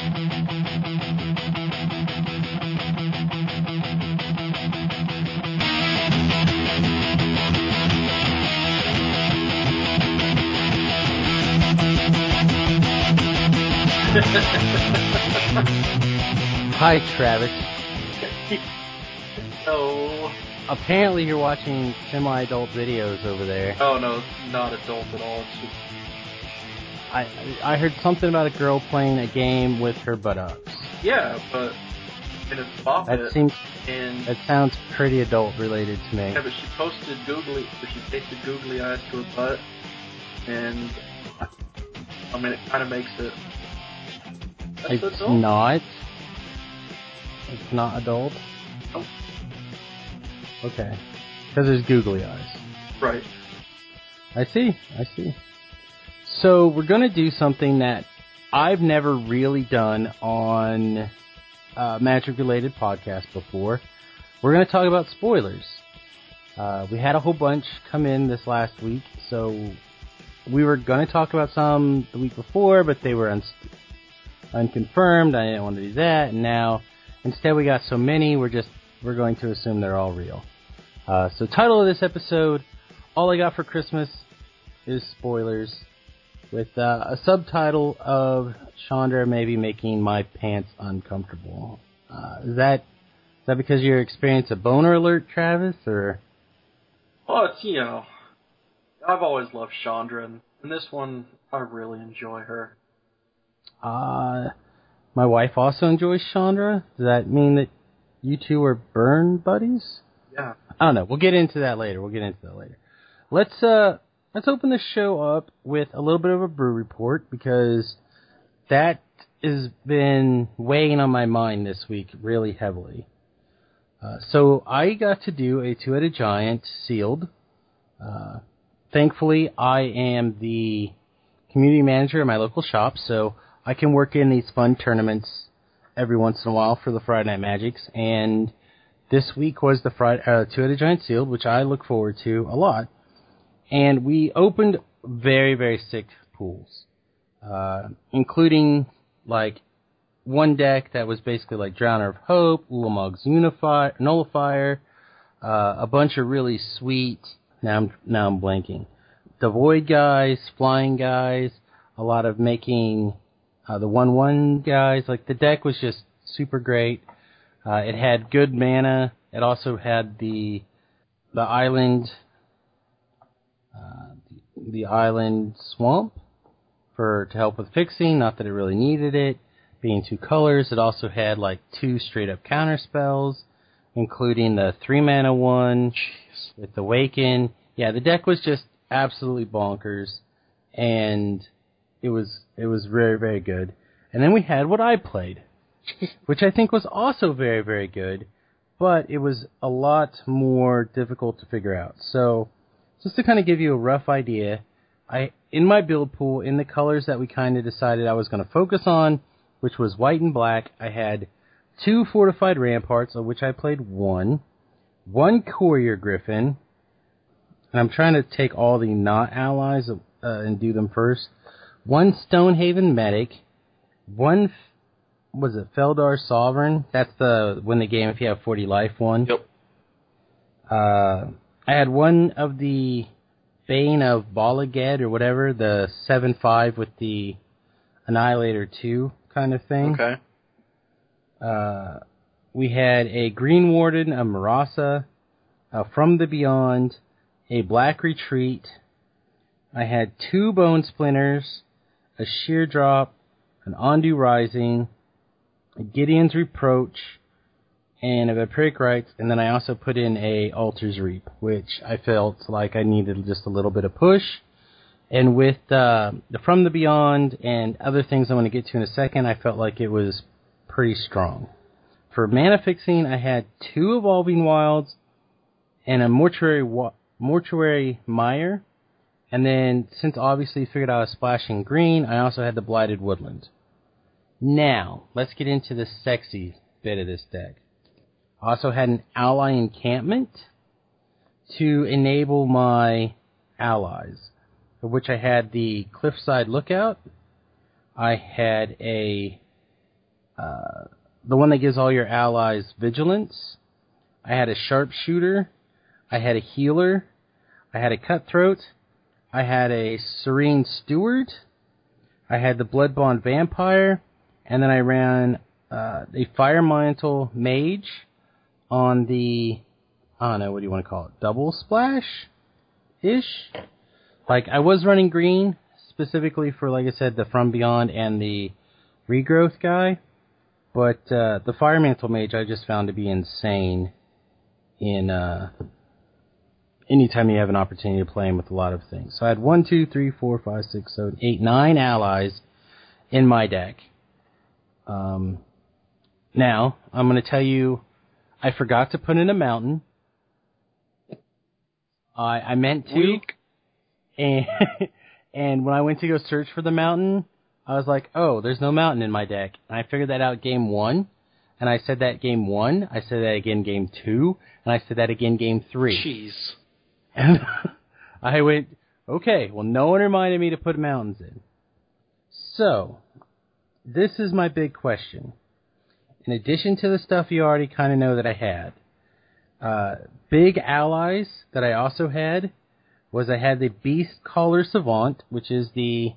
Hi, Travis. No. Apparently you're watching semi-adult videos over there. Oh, no, it's not adult at all. It's just... I heard something about a girl playing a game with her buttocks. Yeah, but in a pop That sounds pretty adult-related to me. Yeah, but she posted she pasted googly eyes to her butt, and I mean, it kind of makes it... That's It's adult? not. It's not adult? Oh. Okay. Because there's googly eyes. Right. I see. So we're going to do something that I've never really done on Magic-related podcasts before. We're going to talk about spoilers. We had a whole bunch come in this last week, so we were going to talk about some the week before, but they were unconfirmed. I didn't want to do that, and now instead we got so many, we're going to assume they're all real. So title of this episode, All I Got for Christmas is Spoilers, with a subtitle of Chandra maybe making my pants uncomfortable. Is that because you experienced a boner alert, Travis, or? Well, it's, I've always loved Chandra, and in this one, I really enjoy her. My wife also enjoys Chandra. Does that mean that you two are burn buddies? Yeah. I don't know. We'll get into that later. Let's open the show up with a little bit of a brew report, because that has been weighing on my mind this week really heavily. So I got to do a Two-Headed Giant sealed. Thankfully, I am the community manager at my local shop, so I can work in these fun tournaments every once in a while for the Friday Night Magics, and this week was the Two-Headed Giant sealed, which I look forward to a lot. And we opened very, very sick pools, including, like, one deck that was basically like Drowner of Hope, Ulamog's Nullifier, a bunch of really sweet, now I'm blanking, Devoid guys, Flying guys, a lot of making the 1/1 guys. Like, the deck was just super great. It had good mana. It also had the island... the island swamp to help with fixing, not that it really needed it, being 2 colors. It also had like 2 straight up counter spells, including the 3-mana one with Awaken. Yeah, the deck was just absolutely bonkers, and it was very, very good. And then we had what I played, which I think was also very, very good, but it was a lot more difficult to figure out. So, just to kind of give you a rough idea, in my build pool, in the colors that we kind of decided I was going to focus on, which was white and black, I had 2 Fortified Ramparts, of which I played 1 Courier Griffin, and I'm trying to take all the not allies and do them first, 1 Stonehaven Medic, 1, was it Feldar Sovereign? That's the win the game if you have 40 life one. Yep. I had 1 of the Bane of Balaged or whatever, the 7/5 with the Annihilator 2 kind of thing. Okay. We had a Green Warden, a Marasa, From the Beyond, a Black Retreat. I had 2 Bone Splinters, a Sheer Drop, an Ondu Rising, a Gideon's Reproach, and a Vampiric Rites, and then I also put in a Altar's Reap, which I felt like I needed just a little bit of push. And with the From the Beyond and other things I'm going to get to in a second, I felt like it was pretty strong. For mana fixing, I had 2 Evolving Wilds and a Mortuary Mire. And then, since obviously figured out a splashing green, I also had the Blighted Woodland. Now, let's get into the sexy bit of this deck. I also had an Ally Encampment to enable my allies, of which I had the Cliffside Lookout. I had a the one that gives all your allies vigilance. I had a sharpshooter. I had a healer. I had a cutthroat. I had a serene steward. I had the blood-bond vampire. And then I ran a fire mantle mage on the, I don't know, what do you want to call it? Double splash-ish? Like, I was running green, specifically for, like I said, the From Beyond and the Regrowth guy. But the fire mantle mage I just found to be insane in anytime you have an opportunity to play him with a lot of things. So I had 1, 2, 3, 4, 5, 6, 7, 8, 9 allies in my deck. Now, I'm going to tell you, I forgot to put in a mountain. I meant to. Weak. And when I went to go search for the mountain, I was like, oh, there's no mountain in my deck. And I figured that out game 1. And I said that game 1. I said that again game 2. And I said that again game 3. Jeez. And I went, okay, well, no one reminded me to put mountains in. So, this is my big question. In addition to the stuff you already kind of know that I had, big allies that I also had was I had the Beast Caller Savant, which is the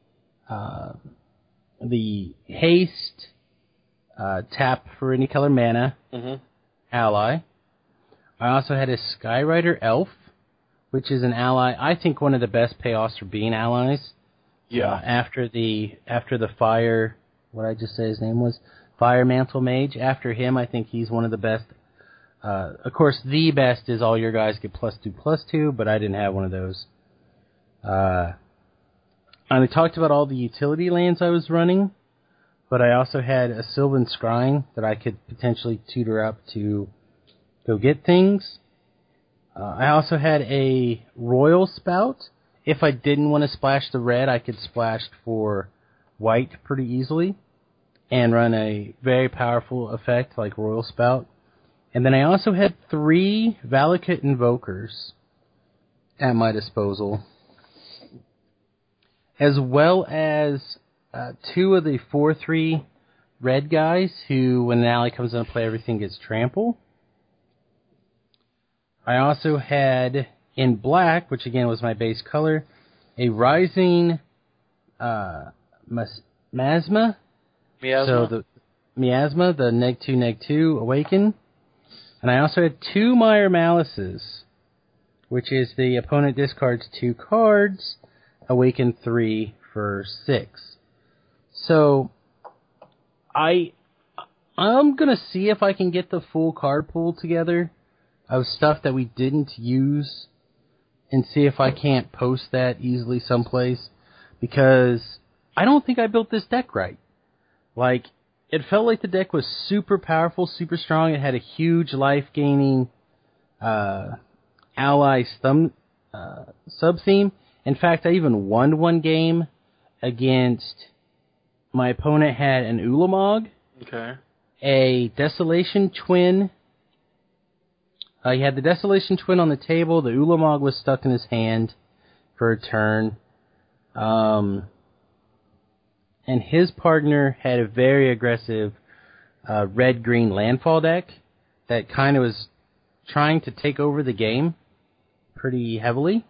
haste tap for any color mana ally. I also had a Skyrider Elf, which is an ally, I think one of the best payoffs for being allies. Yeah. After the fire, what I just say his name was? Fire Mantle Mage. After him, I think he's one of the best. Of course, the best is all your guys get +2/+2, but I didn't have one of those. And I talked about all the utility lands I was running, but I also had a Sylvan Scrying that I could potentially tutor up to go get things. I also had a Royal Spout. If I didn't want to splash the red, I could splash for white pretty easily and run a very powerful effect like Royal Spout. And then I also had 3 Valakut Invokers at my disposal, as well as 2 of the 4/3 red guys who, when an ally comes into play, everything gets trample. I also had, in black, which again was my base color, a Rising Miasma. So the Miasma, the -2/-2 Awaken. And I also had 2 Mire Malices, which is the opponent discards 2 cards, Awaken 3 for 6. So I'm gonna see if I can get the full card pool together of stuff that we didn't use and see if I can't post that easily someplace, because I don't think I built this deck right. Like, it felt like the deck was super powerful, super strong. It had a huge life-gaining ally sub-theme. In fact, I even won one game against, my opponent had an Ulamog, a Desolation Twin. He had the Desolation Twin on the table. The Ulamog was stuck in his hand for a turn. And his partner had a very aggressive red-green landfall deck that kind of was trying to take over the game pretty heavily.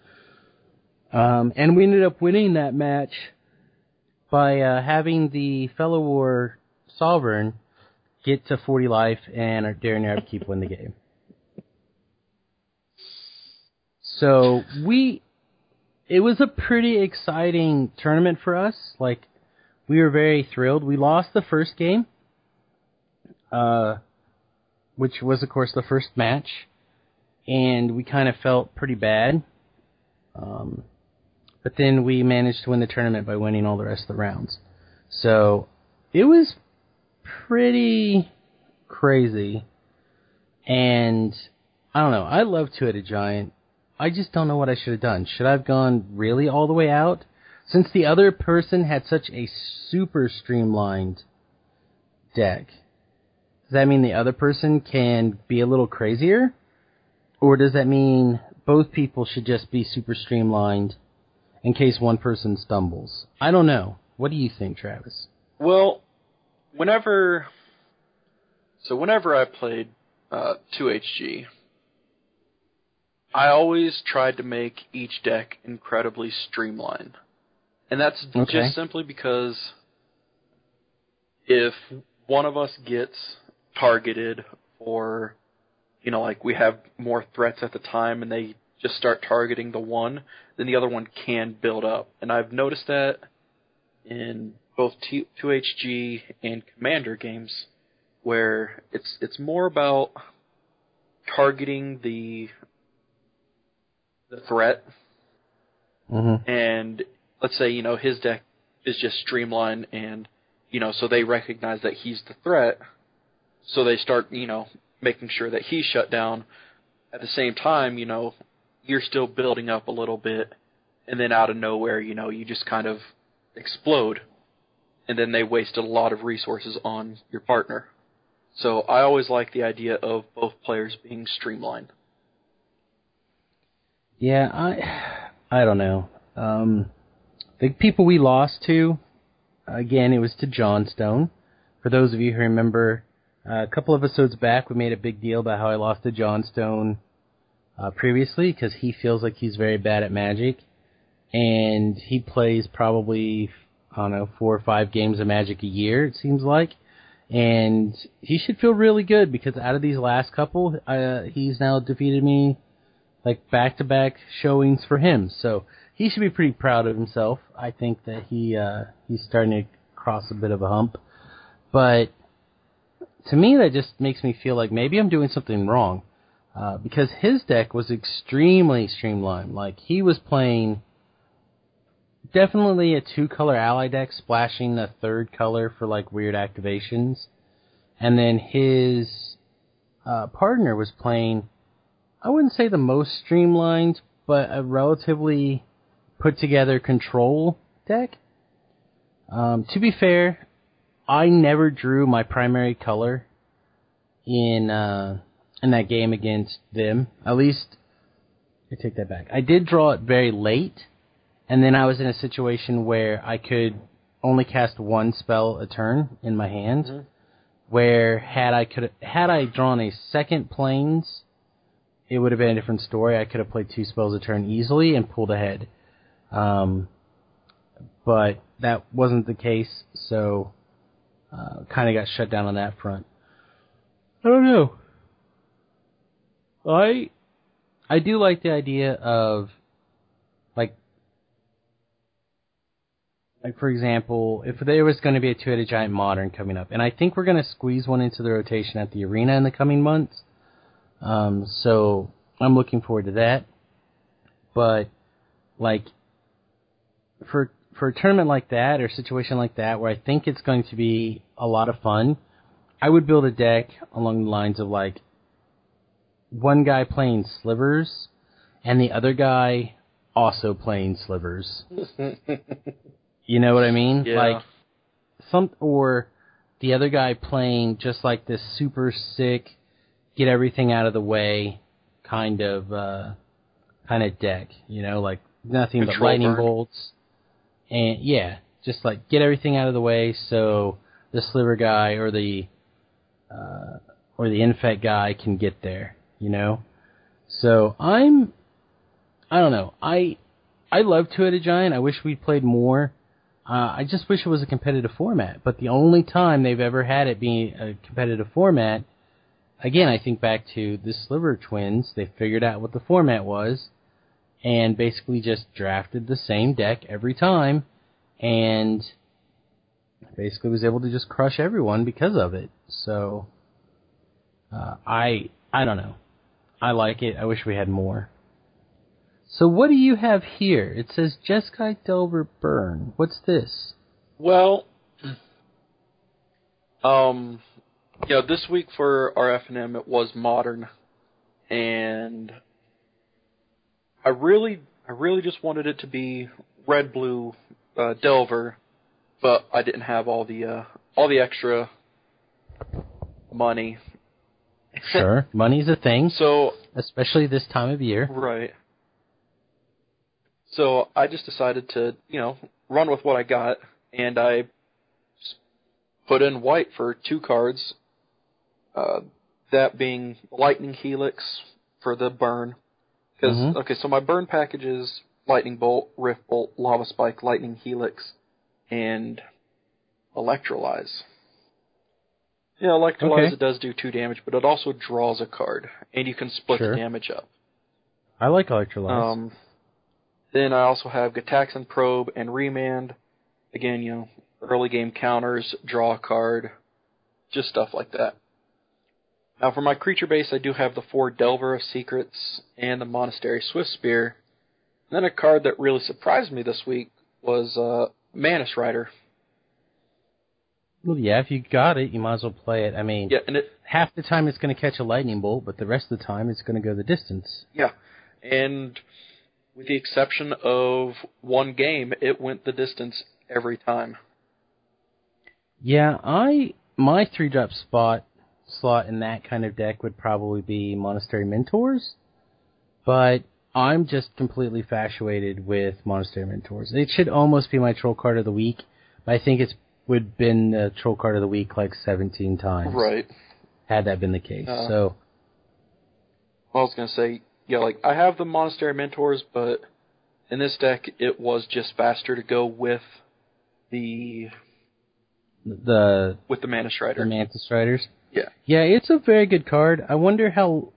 And we ended up winning that match by having the Fellow War Sovereign get to 40 life and Darren Arab keep win the game. So it was a pretty exciting tournament for us. Like, we were very thrilled. We lost the first game, which was, of course, the first match, and we kind of felt pretty bad. But then we managed to win the tournament by winning all the rest of the rounds. So it was pretty crazy. And I don't know. I love Two-Headed Giant. I just don't know what I should have done. Should I have gone really all the way out? Since the other person had such a super streamlined deck, does that mean the other person can be a little crazier? Or does that mean both people should just be super streamlined in case one person stumbles? I don't know. What do you think, Travis? Well, whenever I played 2HG, I always tried to make each deck incredibly streamlined. And that's just simply because if one of us gets targeted or, like we have more threats at the time and they just start targeting the one, then the other one can build up. And I've noticed that in both 2HG and Commander games, where it's more about targeting the threat. Mm-hmm. And let's say, his deck is just streamlined and, so they recognize that he's the threat, so they start, making sure that he's shut down. At the same time, you're still building up a little bit, and then out of nowhere, you just kind of explode, and then they wasted a lot of resources on your partner. So I always like the idea of both players being streamlined. Yeah, I don't know. The people we lost to, again, it was to Johnstone. For those of you who remember, a couple of episodes back, we made a big deal about how I lost to Johnstone previously because he feels like he's very bad at Magic. And he plays probably, 4 or 5 games of Magic a year, it seems like. And he should feel really good because out of these last couple, he's now defeated me like back-to-back showings for him. So he should be pretty proud of himself. I think that he's starting to cross a bit of a hump. But to me, that just makes me feel like maybe I'm doing something wrong. Because his deck was extremely streamlined. Like, he was playing definitely a 2-color ally deck, splashing a 3rd color for, like, weird activations. And then his partner was playing, I wouldn't say the most streamlined, but a relatively put-together control deck. To be fair, I never drew my primary color in that game against them. At least, I take that back. I did draw it very late, and then I was in a situation where I could only cast 1 spell a turn in my hand. Mm-hmm. Where had I drawn a second Plains, it would have been a different story. I could have played 2 spells a turn easily and pulled ahead. But that wasn't the case, so kind of got shut down on that front. I don't know. I do like the idea of, like for example, if there was going to be a 2-headed giant modern coming up, and I think we're going to squeeze one into the rotation at the arena in the coming months, so I'm looking forward to that. But, like, for a tournament like that, or a situation like that, where I think it's going to be a lot of fun, I would build a deck along the lines of, like, one guy playing Slivers, and the other guy also playing Slivers. You know what I mean? Yeah. Like, or the other guy playing just like this super sick, get everything out of the way kind of deck. Like nothing but lightning bolts. And yeah, just like get everything out of the way so the Sliver guy or the Infect guy can get there. So I don't know. I love Two-Headed Giant. I wish we played more. I just wish it was a competitive format. But the only time they've ever had it being a competitive format, again, I think back to the Sliver Twins. They figured out what the format was and basically just drafted the same deck every time and basically was able to just crush everyone because of it. So I don't know. I like it. I wish we had more. So what do you have here? It says Jeskai Delver Burn. What's this? Well, this week for our FNM it was modern, and I really just wanted it to be red-blue Delver, but I didn't have all the extra money. Sure, money's a thing. So, especially this time of year. Right. So I just decided to, run with what I got, and I put in white for 2 cards, that being Lightning Helix for the burn. Because, okay, so my burn package is Lightning Bolt, Rift Bolt, Lava Spike, Lightning Helix, and Electrolyze. Yeah, Electrolyze, It does do 2 damage, but it also draws a card, and you can split the damage up. I like Electrolyze. Then I also have Gataxan Probe and Remand. Again, early game counters, draw a card, just stuff like that. Now for my creature base, I do have the 4 Delver of Secrets and the Monastery Swiftspear. And then a card that really surprised me this week was Manus Rider. Well, yeah, if you got it, you might as well play it. I mean, half the time it's going to catch a lightning bolt, but the rest of the time it's going to go the distance. Yeah, and with the exception of 1 game, it went the distance every time. Yeah, my 3-drop slot in that kind of deck would probably be Monastery Mentors, but I'm just completely infatuated with Monastery Mentors. It should almost be my troll card of the week, but I think it's would been the troll card of the week like 17 times. Right. Had that been the case. I was going to say, I have the Monastery Mentors, but in this deck, it was just faster to go with the Mantis Rider. The Mantis Riders? Yeah. Yeah, it's a very good card. I wonder how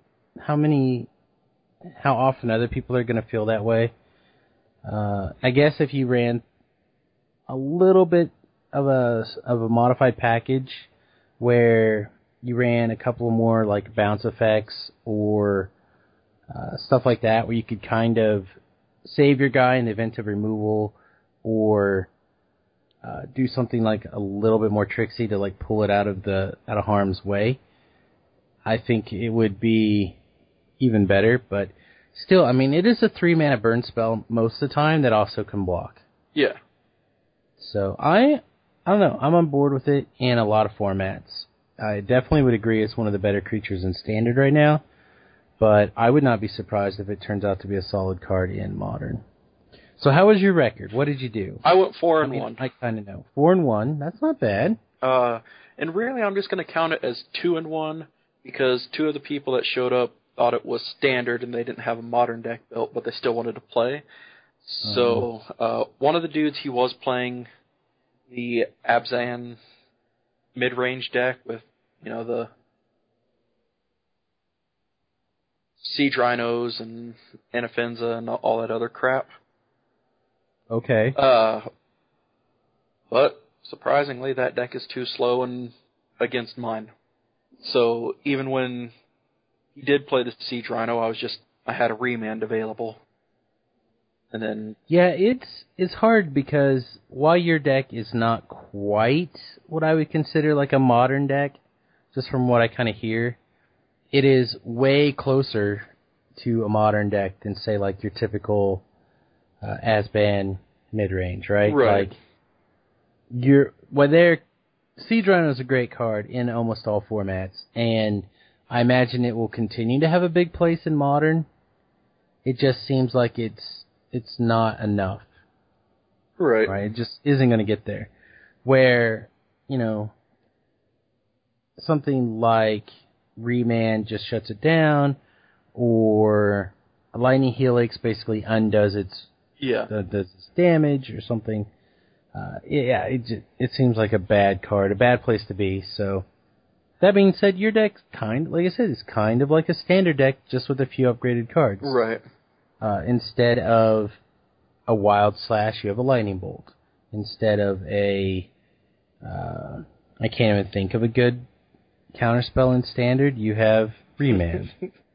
often other people are going to feel that way. I guess if you ran a little bit of a modified package where you ran a couple more like bounce effects or stuff like that, where you could kind of save your guy in the event of removal, or do something like a little bit more tricksy to like pull it out of harm's way, I think it would be even better. But still, I mean, it is a 3-mana burn spell most of the time that also can block. Yeah. So I don't know. I'm on board with it in a lot of formats. I definitely would agree it's one of the better creatures in Standard right now, but I would not be surprised if it turns out to be a solid card in Modern. So how was your record? What did you do? I went 4-1. I kind of know. 4-1. That's not bad. And really, I'm just going to count it as 2-1 because 2 of the people that showed up thought it was Standard and they didn't have a Modern deck built, but they still wanted to play. So one of the dudes, he was playing the Abzan mid-range deck with, the Siege Rhinos and Anafenza and all that other crap. Okay. But surprisingly, that deck is too slow and against mine. So even when he did play the Siege Rhino, I had a Remand available. And then it's hard because while your deck is not quite what I would consider like a Modern deck, just from what I kind of hear, it is way closer to a Modern deck than say like your typical Asban mid-range, right? Right. Like Siege Rhino is a great card in almost all formats, and I imagine it will continue to have a big place in Modern. It just seems like it's not enough. Right. Right? It just isn't going to get there. Where, something like Remand just shuts it down, or a Lightning Helix basically undoes its damage or something. It seems like a bad card, a bad place to be. So, that being said, your deck's like I said, it's kind of like a Standard deck, just with a few upgraded cards. Right. Instead of a Wild Slash, you have a Lightning Bolt. Instead of I can't even think of a good counterspell in Standard, you have Remand.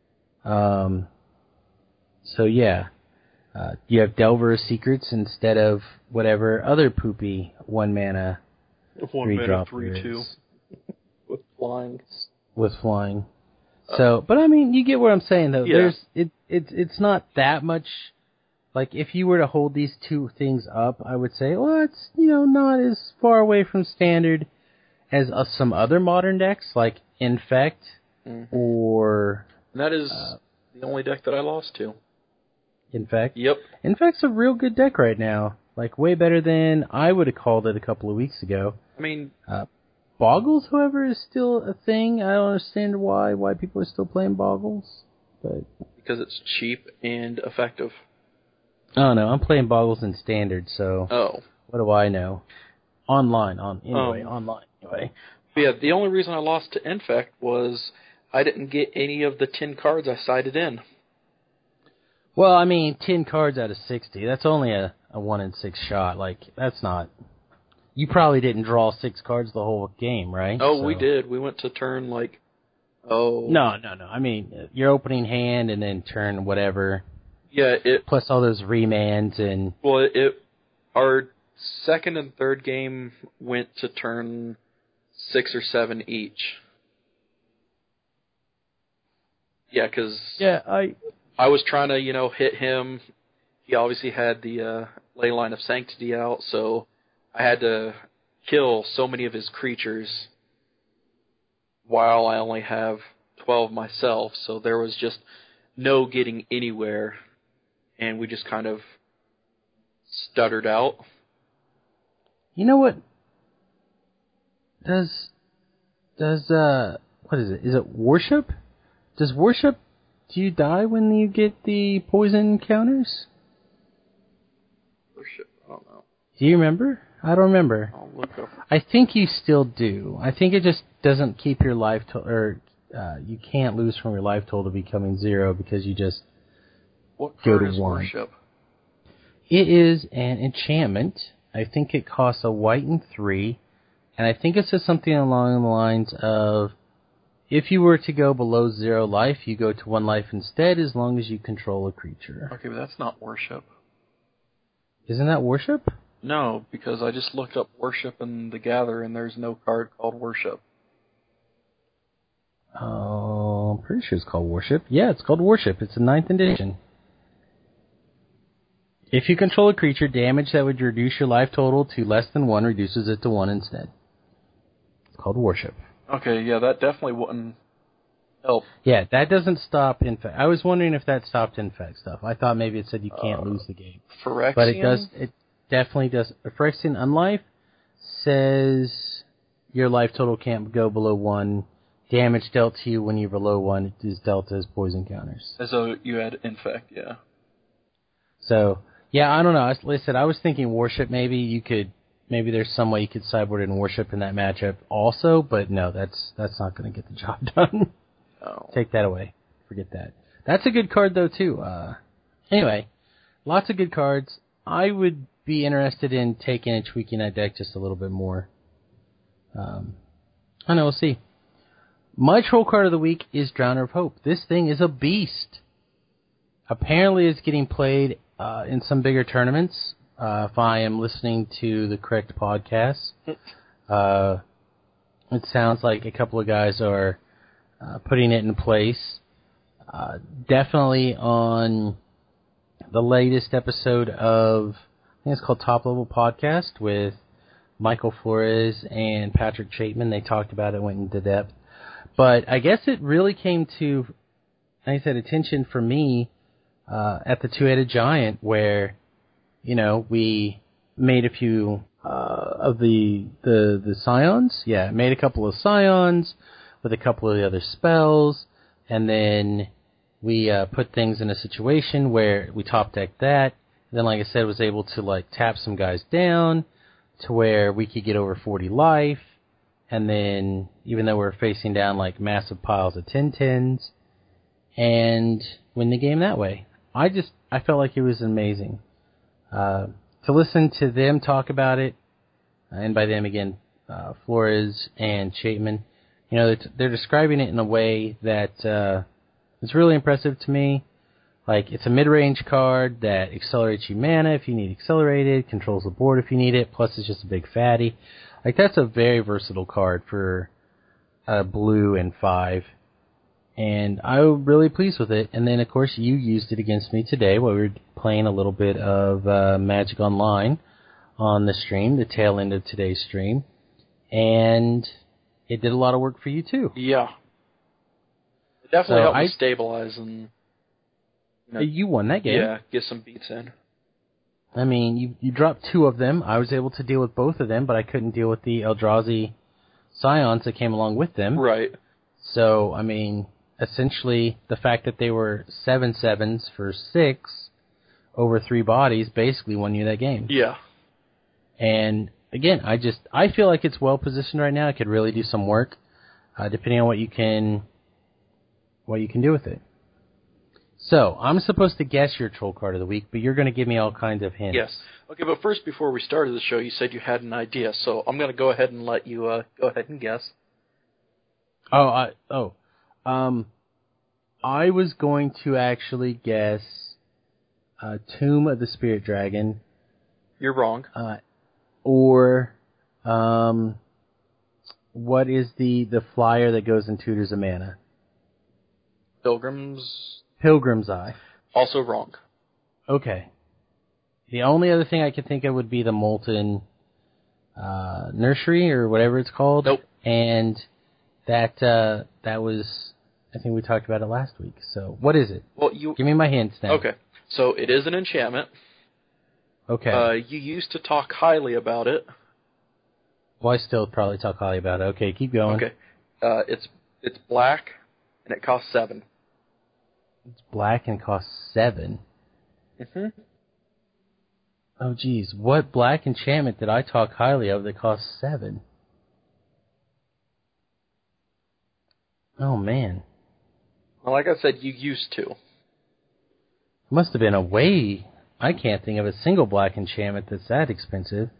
So yeah. You have Delver of Secrets instead of whatever other poopy 1-mana 3-drop 3/2 with flying. With flying. So, but I mean, you get what I'm saying though. Yeah. It's not that much. Like, if you were to hold these 2 things up, I would say, well, it's not as far away from Standard as some other Modern decks, like Infect or. And that is the only deck that I lost to. Infect? Yep. Infect's a real good deck right now. Like, way better than I would have called it a couple of weeks ago. I mean, Boggles, however, is still a thing. I don't understand why people are still playing Boggles. But because it's cheap and effective. Oh no, I'm playing Boggles in Standard, so what do I know? Online. Anyway. Yeah, the only reason I lost to Infect was I didn't get any of the 10 cards I sided in. Well, I mean, 10 cards out of 60, that's only a 1 in 6 shot. Like, that's not... You probably didn't draw 6 cards the whole game, right? Oh, we did. We went to turn, No. I mean, your opening hand and then turn whatever. Yeah, plus all those remands and... Well, our second and third game went to turn 6 or 7 each. Yeah, because... Yeah, I was trying to, hit him. He obviously had the Leyline of Sanctity out, so I had to kill so many of his creatures while I only have 12 myself, so there was just no getting anywhere, and we just kind of stuttered out. You know what? What is it? Is it Worship? Does Worship... Do you die when you get the poison counters? Worship, I don't know. Do you remember? I don't remember. I'll look up. I think you still do. I think it just doesn't keep your life or you can't lose from your life total becoming 0 because you just what go card to is 1. Worship? It is an enchantment. I think it costs a white and 3, and I think it says something along the lines of, if you were to go below 0 life, you go to 1 life instead, as long as you control a creature. Okay, but that's not Worship. Isn't that Worship? No, because I just looked up Worship in the Gather, and there's no card called Worship. Oh, I'm pretty sure it's called Worship. Yeah, it's called Worship. It's a 9th edition. If you control a creature, damage that would reduce your life total to less than 1 reduces it to 1 instead. It's called Worship. Okay, yeah, that definitely wouldn't help. Yeah, that doesn't stop Infect. I was wondering if that stopped Infect stuff. I thought maybe it said you can't lose the game. Phyrexian? But it does. It definitely does. Phyrexian Unlife says your life total can't go below 1. Damage dealt to you when you're below 1 is dealt as poison counters. As though you had Infect, yeah. So, yeah, I don't know. Like I said, I was thinking Worship maybe maybe there's some way you could sideboard and Worship in that matchup also, but no, that's not going to get the job done. Oh. Take that away. Forget that. That's a good card, though, too. Anyway, lots of good cards. I would be interested in taking and tweaking that deck just a little bit more. I don't know, we'll see. My troll card of the week is Drowner of Hope. This thing is a beast. Apparently it's getting played in some bigger tournaments. If I am listening to the correct podcast, it sounds like a couple of guys are putting it in place. Definitely on the latest episode of, I think it's called Top Level Podcast with Michael Flores and Patrick Chapman. They talked about it, went into depth. But I guess it really came to, like I said, attention for me at the Two-Headed Giant, where, we made a few of the Scions. Yeah, made a couple of Scions with a couple of the other spells, and then we put things in a situation where we top decked that. Then, like I said, was able to tap some guys down to where we could get over 40 life, and then even though we're facing down massive piles of 10-10s, and win the game that way. I felt like it was amazing. To listen to them talk about it, and by them again, Flores and Chapman, they're describing it in a way that is really impressive to me. It's a mid-range card that accelerates you mana if you need accelerated, controls the board if you need it, plus it's just a big fatty. That's a very versatile card for blue and 5. And I was really pleased with it. And then, of course, you used it against me today while we were playing a little bit of Magic Online on the stream, the tail end of today's stream. And it did a lot of work for you, too. Yeah. It definitely helped me stabilize and... You won that game. Yeah, get some beats in. I mean, you dropped 2 of them. I was able to deal with both of them, but I couldn't deal with the Eldrazi Scions that came along with them. Right. So, I mean, essentially, the fact that they were 7/7s for 6 over 3 bodies basically won you that game. Yeah. And, again, I feel like it's well positioned right now. It could really do some work, depending on what you can do with it. So, I'm supposed to guess your troll card of the week, but you're going to give me all kinds of hints. Yes. Okay, but first, before we started the show, you said you had an idea, so I'm going to go ahead and let you go ahead and guess. I was going to actually guess Tomb of the Spirit Dragon. You're wrong. Or what is the flyer that goes in Tutors of Mana? Pilgrim's Eye. Also wrong. Okay. The only other thing I could think of would be the Molten Nursery, or whatever it's called. Nope. And that was, I think we talked about it last week. So, what is it? Well, give me my hints now. Okay. So, it is an enchantment. Okay. You used to talk highly about it. Well, I still probably talk highly about it. Okay, keep going. Okay. It's black, and it costs 7. It's black and costs 7. Mm-hmm. Oh, geez. What black enchantment did I talk highly of that costs 7? Oh, man. Well, like I said, you used to. Must have been a way... I can't think of a single black enchantment that's that expensive.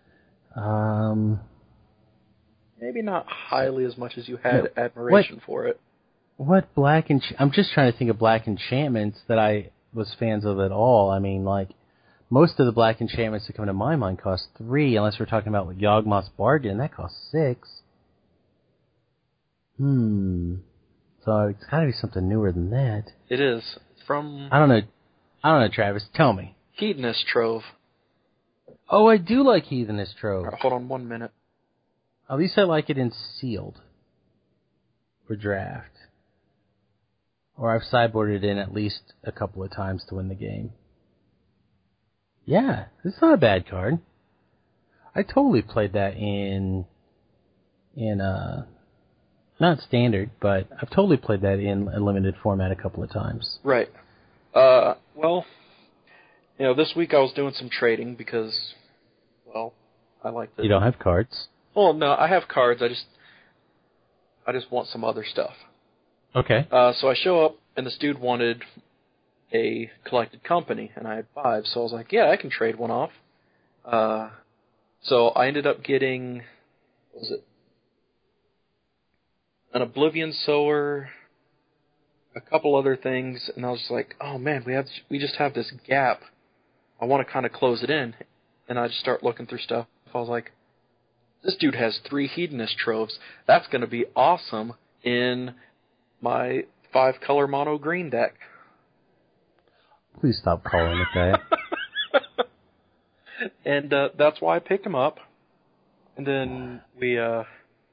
Maybe not highly as much as you had admiration for it. What black I'm just trying to think of black enchantments that I was fans of at all. I mean, like, most of the black enchantments that come to my mind cost 3, unless we're talking about Yawgmoth's Bargain. That costs 6. So it's got to be something newer than that. It is. From... I don't know, Travis. Tell me. Hedonist Trove. Oh, I do like Hedonist Trove. Right, hold on 1 minute. At least I like it in Sealed. Or Draft. Or I've sideboarded it in at least a couple of times to win the game. Yeah, it's not a bad card. I totally played that in not standard, but I've totally played that in a limited format a couple of times. Right. Well, this week I was doing some trading because, well, I like to... You don't have cards? Well, no, I have cards. I just want some other stuff. Okay. So I show up, and this dude wanted a collected company, and I had 5, so I was like, yeah, I can trade one off. So I ended up getting, what was it? An Oblivion Sower, a couple other things, and I was just like, oh man, we just have this gap. I want to kind of close it in. And I just start looking through stuff. I was like, this dude has 3 Hedonist Troves. That's going to be awesome in my 5-color mono green deck. Please stop calling it that. And that's why I picked him up. And then we, I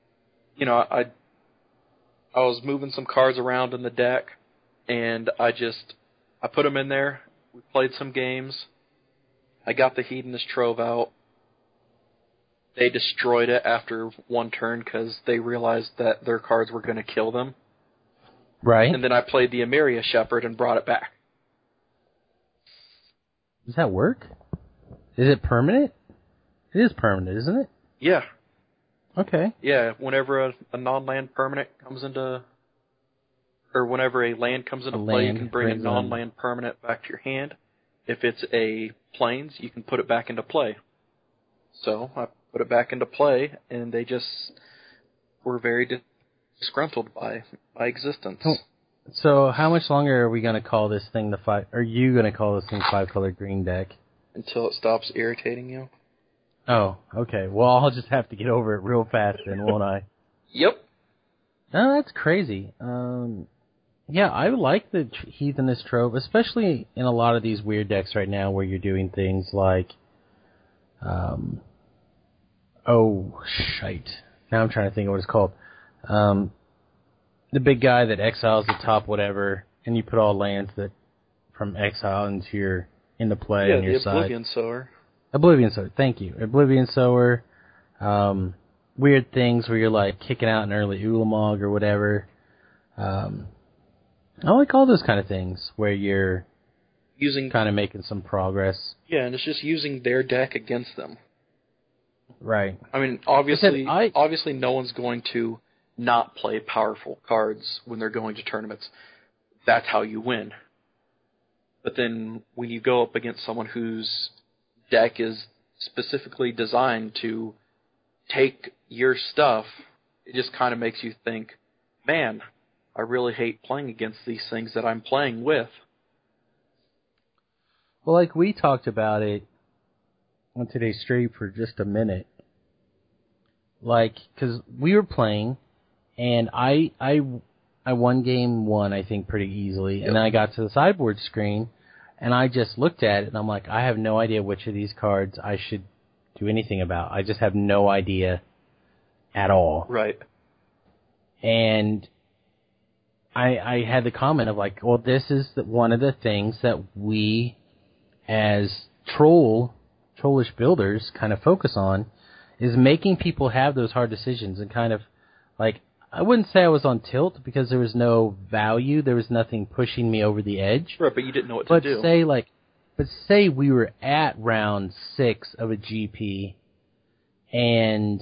was moving some cards around in the deck, and I put them in there. We played some games. I got the Hedonist Trove out. They destroyed it after one turn because they realized that their cards were going to kill them. Right. And then I played the Emeria Shepherd and brought it back. Does that work? Is it permanent? It is permanent, isn't it? Yeah. Okay. Yeah, whenever a non-land permanent comes into... Or whenever a land comes into play, you can bring a non-land permanent back to your hand. If it's a plains, you can put it back into play. So, I put it back into play, and they just were very disgruntled by existence. So, how much longer are we going to call this thing are you going to call this thing 5-color green deck? Until it stops irritating you. Oh, okay. Well, I'll just have to get over it real fast then, won't I? Yep. No, that's crazy. Yeah, I like the Hedonist Trove, especially in a lot of these weird decks right now where you're doing things like, now I'm trying to think of what it's called. The big guy that exiles the top whatever, and you put all lands that from exile into play on your side. Yeah, the Oblivion Sower. Oblivion Sower, thank you. Oblivion Sower. weird things where you're like kicking out an early Ulamog or whatever. I like all those kind of things where you're using kind of making some progress. Yeah, and it's just using their deck against them. Right. I mean, obviously no one's going to not play powerful cards when they're going to tournaments. That's how you win. But then when you go up against someone whose deck is specifically designed to take your stuff, it just kind of makes you think, man, I really hate playing against these things that I'm playing with. Well, like we talked about it on today's stream for just a minute. Like, because we were playing, and I won game one, I think, pretty easily. Yep. And then I got to the sideboard screen, and I just looked at it, and I'm like, I have no idea which of these cards I should do anything about. I just have no idea at all. Right. And I had the comment of like, well, this is one of the things that we, as trollish builders, kind of focus on, is making people have those hard decisions and kind of, like, I wouldn't say I was on tilt because there was no value, there was nothing pushing me over the edge. Right, but you didn't know what to do. Say we were at round 6 of a GP, and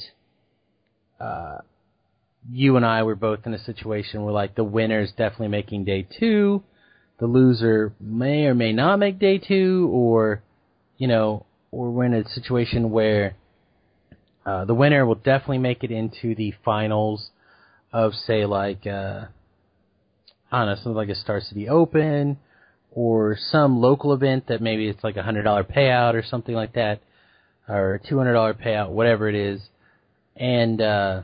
you and I were both in a situation where, like, the winner is definitely making day 2, the loser may or may not make day 2, or, you know, or we're in a situation where the winner will definitely make it into the finals of, say, like, I don't know, something like a Star City Open, or some local event that maybe it's like $100 payout or something like that, or a $200 payout, whatever it is. And,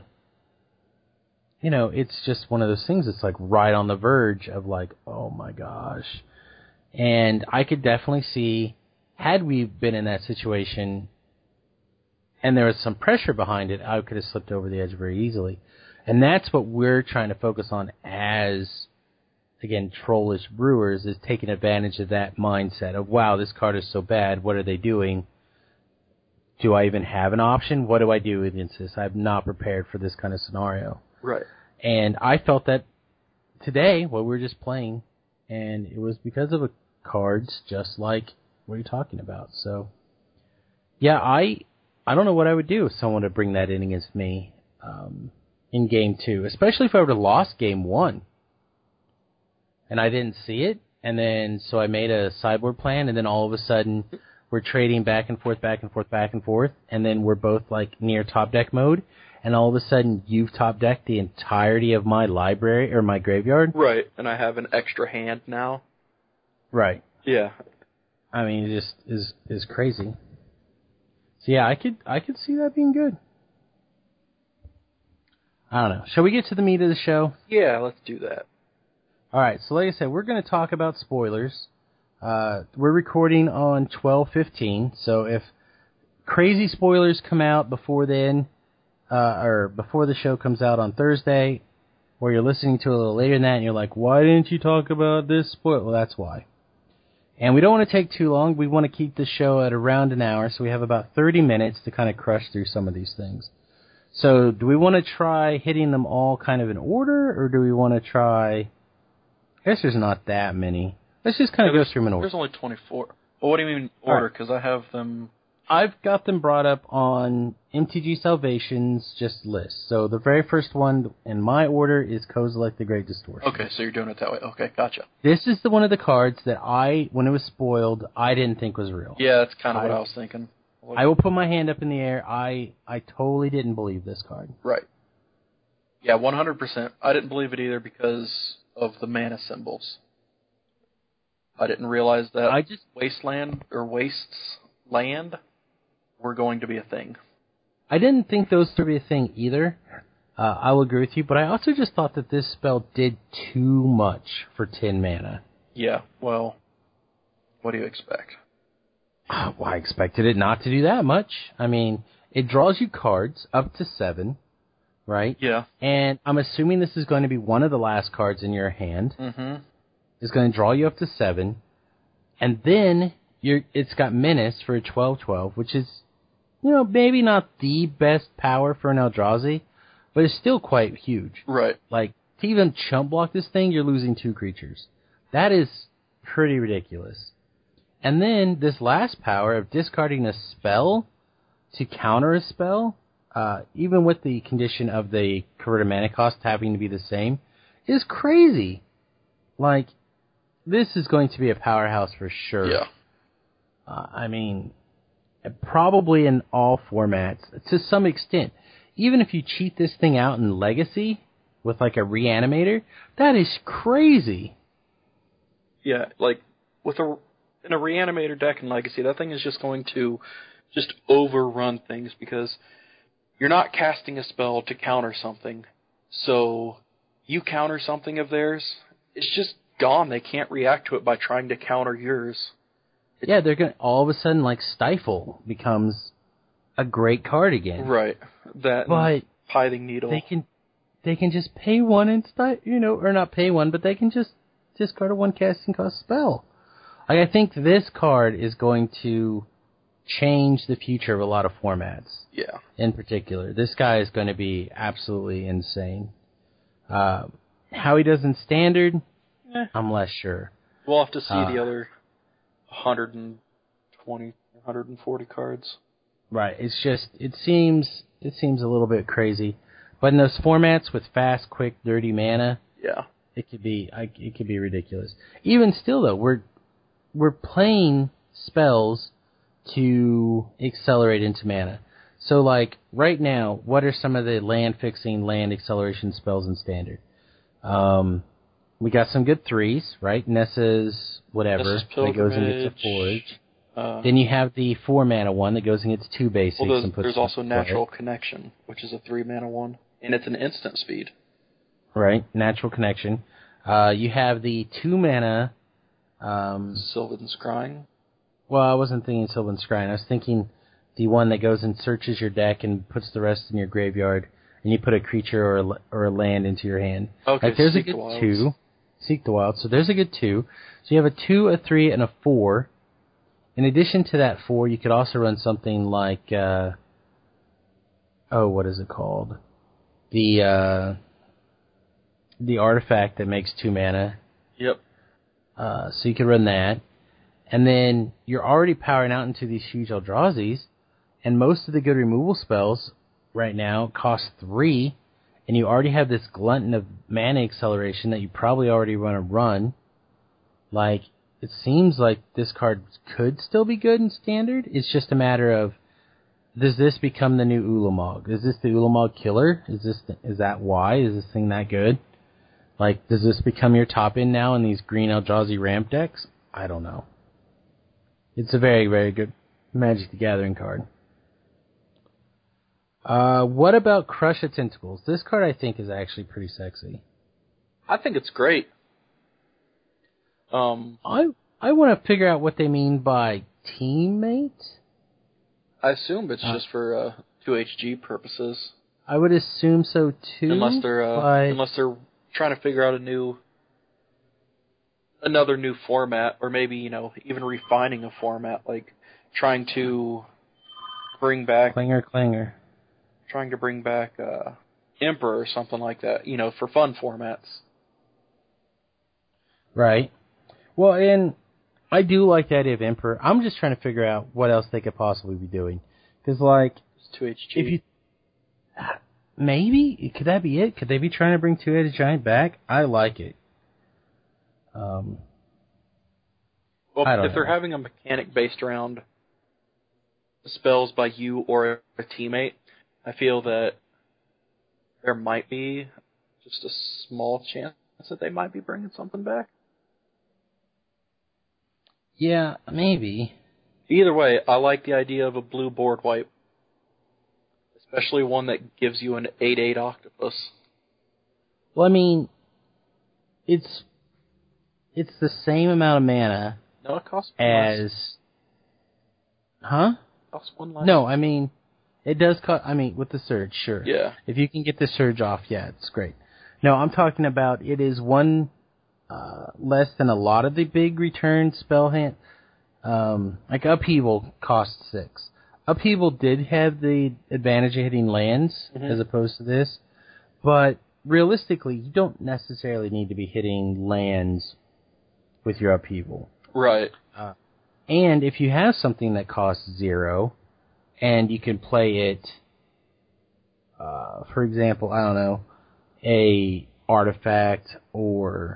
you know, it's just one of those things that's like right on the verge of like, oh my gosh. And I could definitely see, had we been in that situation and there was some pressure behind it, I could have slipped over the edge very easily. And that's what we're trying to focus on as, again, trollish brewers, is taking advantage of that mindset of, wow, this card is so bad, what are they doing? Do I even have an option? What do I do against this? I'm not prepared for this kind of scenario. Right. And I felt that today while we were just playing, and it was because of cards just like what you're talking about. So, yeah, I don't know what I would do if someone would bring that in against me in game 2, especially if I would have lost game 1 and I didn't see it, and then so I made a sideboard plan, and then all of a sudden we're trading back and forth, and then we're both like near top deck mode, and all of a sudden you've top decked the entirety of my library or my graveyard. Right, and I have an extra hand now. Right. Yeah. I mean, it just is crazy. So yeah, I could see that being good. I don't know. Shall we get to the meat of the show? Yeah, let's do that. All right. So like I said, we're going to talk about spoilers. We're recording on 12/15, so if crazy spoilers come out before then, or before the show comes out on Thursday, or you're listening to it a little later than that, and you're like, why didn't you talk about this spoiler? Well, that's why. And we don't want to take too long. We want to keep the show at around an hour, so we have about 30 minutes to kind of crush through some of these things. So do we want to try hitting them all kind of in order, or do we want to try... I guess there's not that many. Let's just kind of go through them in order. There's only 24. Well, what do you mean order? Because I have them... I've got them brought up on MTG Salvation's just list. So the very first one in my order is Kozilek the Great Distortion. Okay, so you're doing it that way. Okay, gotcha. This is one of the cards that when it was spoiled, I didn't think was real. Yeah, that's kind of what I was thinking. I will put my hand up in the air. I totally didn't believe this card. Right. Yeah, 100%. I didn't believe it either because of the mana symbols. I didn't realize that Wasteland or Wastes Land were going to be a thing. I didn't think those would be a thing either. I will agree with you, but I also just thought that this spell did too much for 10 mana. Yeah, well, what do you expect? Well, I expected it not to do that much. I mean, it draws you cards up to 7, right? Yeah. And I'm assuming this is going to be one of the last cards in your hand. Mm-hmm. It's going to draw you up to 7. And then it's got Menace for a 12/12, which is maybe not the best power for an Eldrazi, but it's still quite huge. Right. Like, to even chump block this thing, you're losing 2 creatures. That is pretty ridiculous. And then this last power of discarding a spell to counter a spell, even with the condition of the converted mana cost having to be the same, is crazy. Like, this is going to be a powerhouse for sure. Yeah. I mean, probably in all formats, to some extent. Even if you cheat this thing out in Legacy with like a Reanimator, that is crazy. Yeah, like in a Reanimator deck in Legacy, that thing is just going to just overrun things because you're not casting a spell to counter something. So you counter something of theirs, it's just gone. They can't react to it by trying to counter yours. Yeah, they're going to all of a sudden, like, Stifle becomes a great card again. Right. That, but Pithing Needle. They can just pay 1 and or not pay 1, but they can just discard a 1 casting cost spell. Like, I think this card is going to change the future of a lot of formats. Yeah. In particular, this guy is going to be absolutely insane. How he does in Standard, I'm less sure. We'll have to see the other 120, 140 cards. Right. It's just it seems a little bit crazy, but in those formats with fast, quick, dirty mana, yeah, it could be ridiculous. Even still, though, we're playing spells to accelerate into mana. So, like right now, what are some of the land fixing, land acceleration spells in Standard? We got some good 3s, right? Nessa's whatever that goes and gets a Forge. Then you have the 4 mana one that goes and gets 2 basics. Well, and puts there's also Natural Connection, which is a 3 mana one, and it's an instant speed. Right, Natural Connection. You have the 2 mana. Sylvan Scrying. Well, I wasn't thinking Sylvan Scrying. I was thinking the one that goes and searches your deck and puts the rest in your graveyard, and you put a creature or a land into your hand. Okay, like, there's Seek a good the Wilds. 2. Seek the Wild. So there's a good 2. So you have a 2, a 3, and a 4. In addition to that 4, you could also run something like, what is it called? The artifact that makes 2 mana. Yep. So you could run that. And then you're already powering out into these huge Eldrazi's, and most of the good removal spells right now cost 3, and you already have this glutton of mana acceleration that you probably already want to run. Like, it seems like this card could still be good in Standard. It's just a matter of, does this become the new Ulamog? Is this the Ulamog killer? Is that why? Is this thing that good? Like, does this become your top end now in these green Eldrazi ramp decks? I don't know. It's a very, very good Magic the Gathering card. What about Crush of Tentacles? This card, I think, is actually pretty sexy. I think it's great. I want to figure out what they mean by teammate. I assume it's just for 2HG purposes. I would assume so too. Unless they're trying to figure out another new format, or maybe even refining a format, like trying to bring back Clinger. Trying to bring back Emperor or something like that, for fun formats. Right. Well, and I do like the idea of Emperor. I'm just trying to figure out what else they could possibly be doing. Because, like, it's 2HG. If you maybe could that be it? Could they be trying to bring Two-Headed Giant back? I like it. Well, I don't if they're know. having a mechanic based around spells by you or a teammate, I feel that there might be just a small chance that they might be bringing something back. Yeah, maybe. Either way, I like the idea of a blue board wipe. Especially one that gives you an 8/8 octopus. Well, I mean, it's the same amount of mana No, it costs one as... less. Huh? It costs one less. No, I mean, it does cost... I mean, with the Surge, sure. Yeah. If you can get the Surge off, yeah, it's great. No, I'm talking about it is one less than a lot of the big return spell hand. Like Upheaval costs 6. Upheaval did have the advantage of hitting lands as opposed to this, but realistically, you don't necessarily need to be hitting lands with your Upheaval. Right. And if you have something that costs 0, and you can play it, for example, I don't know, a artifact or,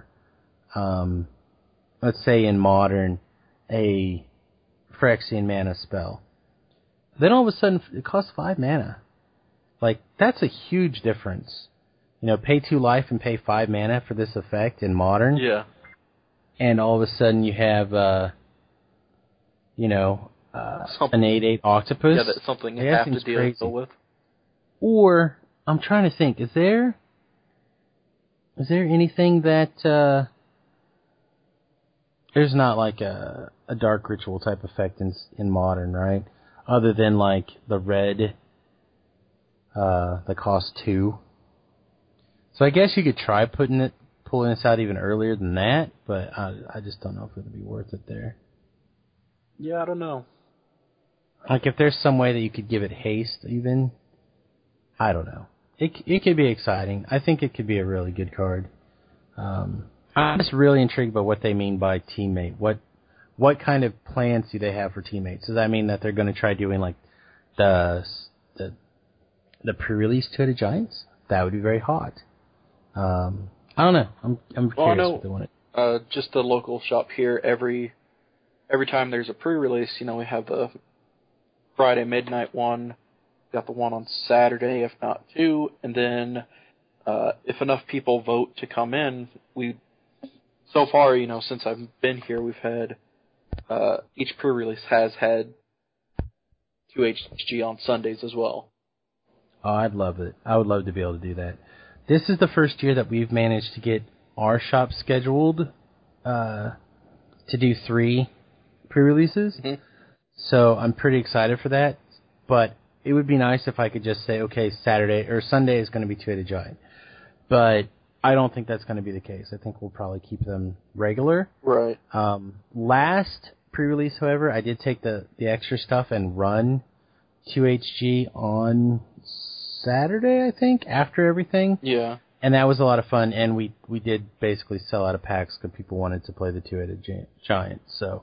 let's say in Modern, a Phyrexian mana spell. Then all of a sudden, it costs 5 mana. Like, that's a huge difference. You know, pay 2 life and pay 5 mana for this effect in Modern. Yeah. And all of a sudden you have, an 8/8 octopus. Yeah, that's something you have to deal with. Or, I'm trying to think, is there anything that, there's not like a Dark Ritual type effect in Modern, right? Other than like the red, that costs 2. So I guess you could try pulling this out even earlier than that, but I just don't know if it would be worth it there. Yeah, I don't know. Like if there's some way that you could give it haste even, I don't know. It could be exciting. I think it could be a really good card. I'm just really intrigued by what they mean by teammate. What kind of plans do they have for teammates? Does that mean that they're going to try doing like the pre-release Two-Headed Giants? That would be very hot. I don't know. I'm curious what they want to. Just the local shop here. Every time there's a pre-release, we have the Friday midnight one. We got the one on Saturday, if not 2, and then if enough people vote to come in, so far, since I've been here, we've had each pre-release has had 2HG on Sundays as well. Oh, I'd love it. I would love to be able to do that. This is the first year that we've managed to get our shop scheduled to do 3 pre-releases. Mm-hmm. So I'm pretty excited for that. But it would be nice if I could just say, okay, Saturday or Sunday is going to be Two-Headed Giant. But I don't think that's going to be the case. I think we'll probably keep them regular. Right. Last pre-release, however, I did take the extra stuff and run 2HG on Saturday, I think, after everything. Yeah. And that was a lot of fun, and we did basically sell out of packs because people wanted to play the Two-Headed Giant. So,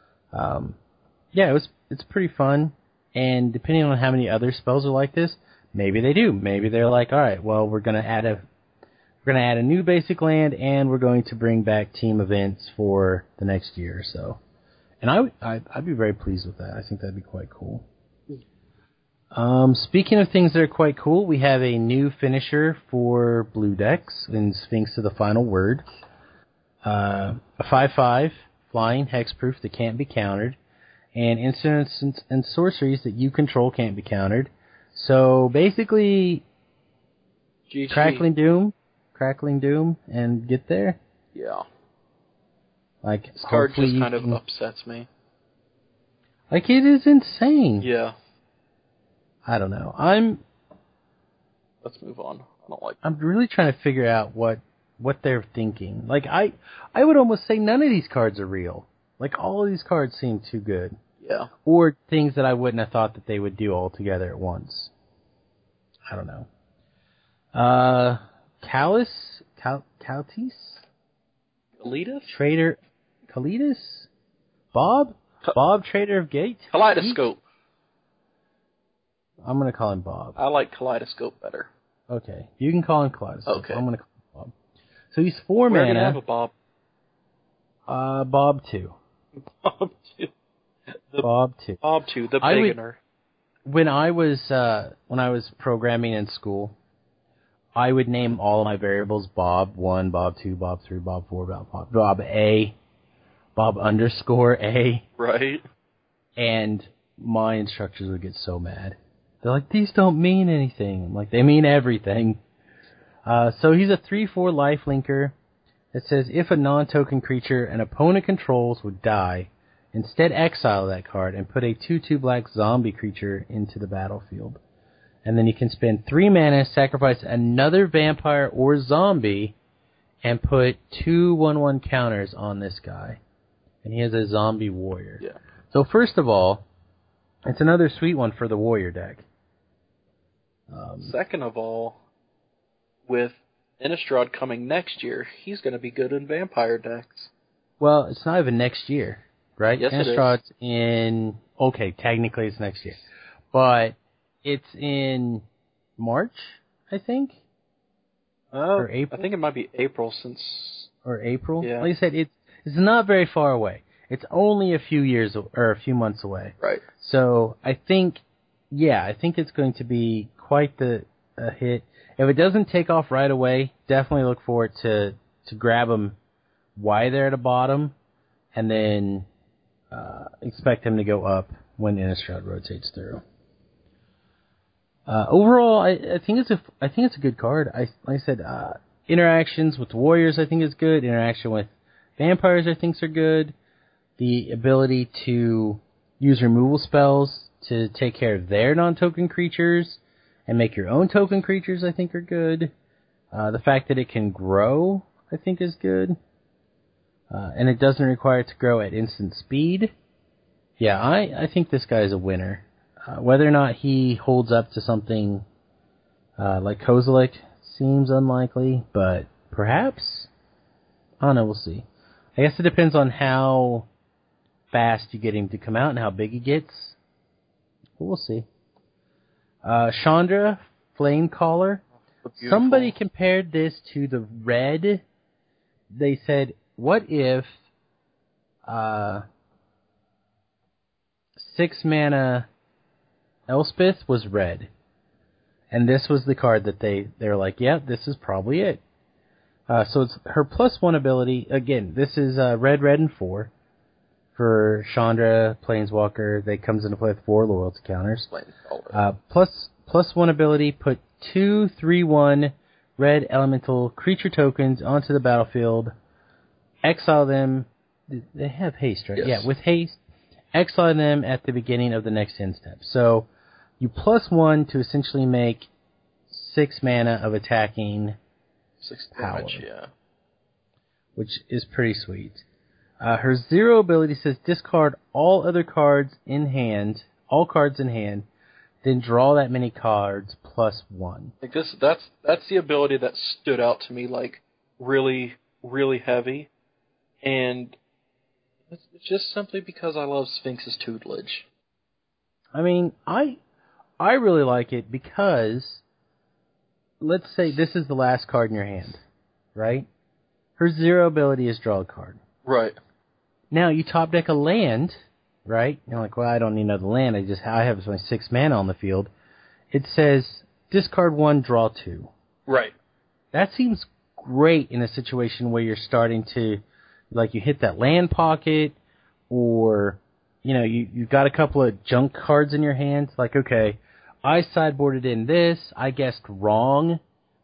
it's pretty fun. And depending on how many other spells are like this, maybe they do. Maybe they're like, all right, well, we're gonna add a new basic land, and we're going to bring back team events for the next year or so. And I'd be very pleased with that. I think that'd be quite cool. Speaking of things that are quite cool, we have a new finisher for blue decks in Sphinx of the Final Word. A 5/5 flying hexproof that can't be countered, and instants and sorceries that you control can't be countered. So basically, GG. Crackling Doom, and get there. Yeah. Like this card just kind of upsets me. Like it is insane. Yeah. I don't know. Let's move on. I'm really trying to figure out what they're thinking. Like I would almost say none of these cards are real. Like all of these cards seem too good. Yeah. Or things that I wouldn't have thought that they would do all together at once. I don't know. Caltis? Kalidas? Trader Kalidas? Bob, Trader of Gate? Kaleidoscope. I'm going to call him Bob. I like Kaleidoscope better. Okay. You can call him Kaleidoscope. Okay. I'm going to call him Bob. So he's 4 mana. We're going to have a Bob. Bob 2. Bob 2. Bob 2. Bob 2, the beginner. When I was programming in school, I would name all of my variables Bob 1, Bob 2, Bob 3, Bob 4, Bob A, Bob underscore A. Right. And my instructors would get so mad. They're like, these don't mean anything. I'm like, they mean everything. So he's a 3/4 lifelinker. It says, if a non-token creature an opponent controls would die, instead exile that card and put a 2/2 black zombie creature into the battlefield. And then you can spend 3 mana, sacrifice another vampire or zombie, and put 2 1/1 counters on this guy. And he has a zombie warrior. Yeah. So first of all, It's another sweet one for the Warrior deck. Second of all, with Innistrad coming next year, he's going to be good in Vampire decks. Well, it's not even next year, right? Yes, Innistrad's in... Okay, technically it's next year. But it's in March, I think? Or April? I think it might be April since... Or April? Yeah. Like I said, it's not very far away. It's only a few years or a few months away. Right. So I think it's going to be quite a hit. If it doesn't take off right away, definitely look forward to grab them while they're at the bottom, and then expect them to go up when Innistrad rotates through. Overall, I think it's a good card. Like I said, interactions with Warriors I think is good. Interaction with Vampires I think are good. The ability to use removal spells to take care of their non-token creatures and make your own token creatures I think are good. The fact that it can grow I think is good. And it doesn't require it to grow at instant speed. Yeah, I think this guy is a winner. Whether or not he holds up to something like Kozilek seems unlikely, but perhaps? I don't know, we'll see. I guess it depends on how fast you get him to come out and how big he gets. But we'll see. Chandra, Flamecaller. Somebody compared this to the red. They said, what if 6-mana Elspeth was red? And this was the card that they were like, yeah, this is probably it. So it's her +1 ability. Again, this is red, and 4. For Chandra, Planeswalker, that comes into play with 4 loyalty counters. +1 ability, put 2 3/1 red elemental creature tokens onto the battlefield. Exile them. They have haste, right? Yes. Yeah, with haste. Exile them at the beginning of the next end step. So you +1 to essentially make 6 mana of attacking 6 power. damage, yeah. Which is pretty sweet. Her 0 ability says discard all other cards in hand, then draw that many cards +1. Like that's the ability that stood out to me like really, really heavy. And it's just simply because I love Sphinx's tutelage. I mean, I really like it because, let's say this is the last card in your hand, right? Her 0 ability is draw a card. Right. Now you top deck a land, right? You're like, well, I don't need another land. I have my 6 mana on the field. It says discard 1, draw 2. Right. That seems great in a situation where you're starting to, like, you hit that land pocket, or you've got a couple of junk cards in your hand. Like, okay, I sideboarded in this. I guessed wrong.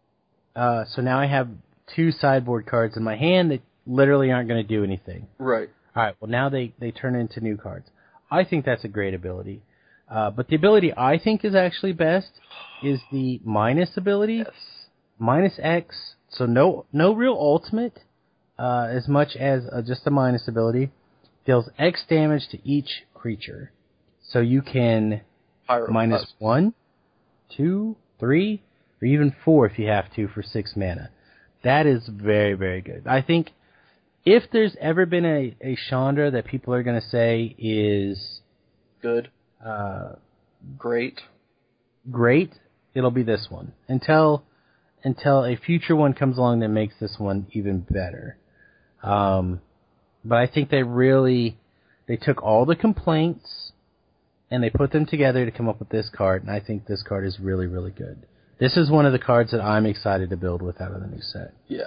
So now I have 2 sideboard cards in my hand that literally aren't going to do anything. Right. All right, well, now they turn into new cards. I think that's a great ability. But the ability I think is actually best is the minus ability. Yes. Minus X, so no real ultimate, as much as just a minus ability. Deals X damage to each creature. So you can minus 1, 2, 3, or even 4 if you have to for 6 mana. That is very, very good. I think if there's ever been a Chandra that people are going to say is good, great, it'll be this one. Until a future one comes along that makes this one even better. But I think they took all the complaints and they put them together to come up with this card, and I think this card is really, really good. This is one of the cards that I'm excited to build with out of the new set. Yeah.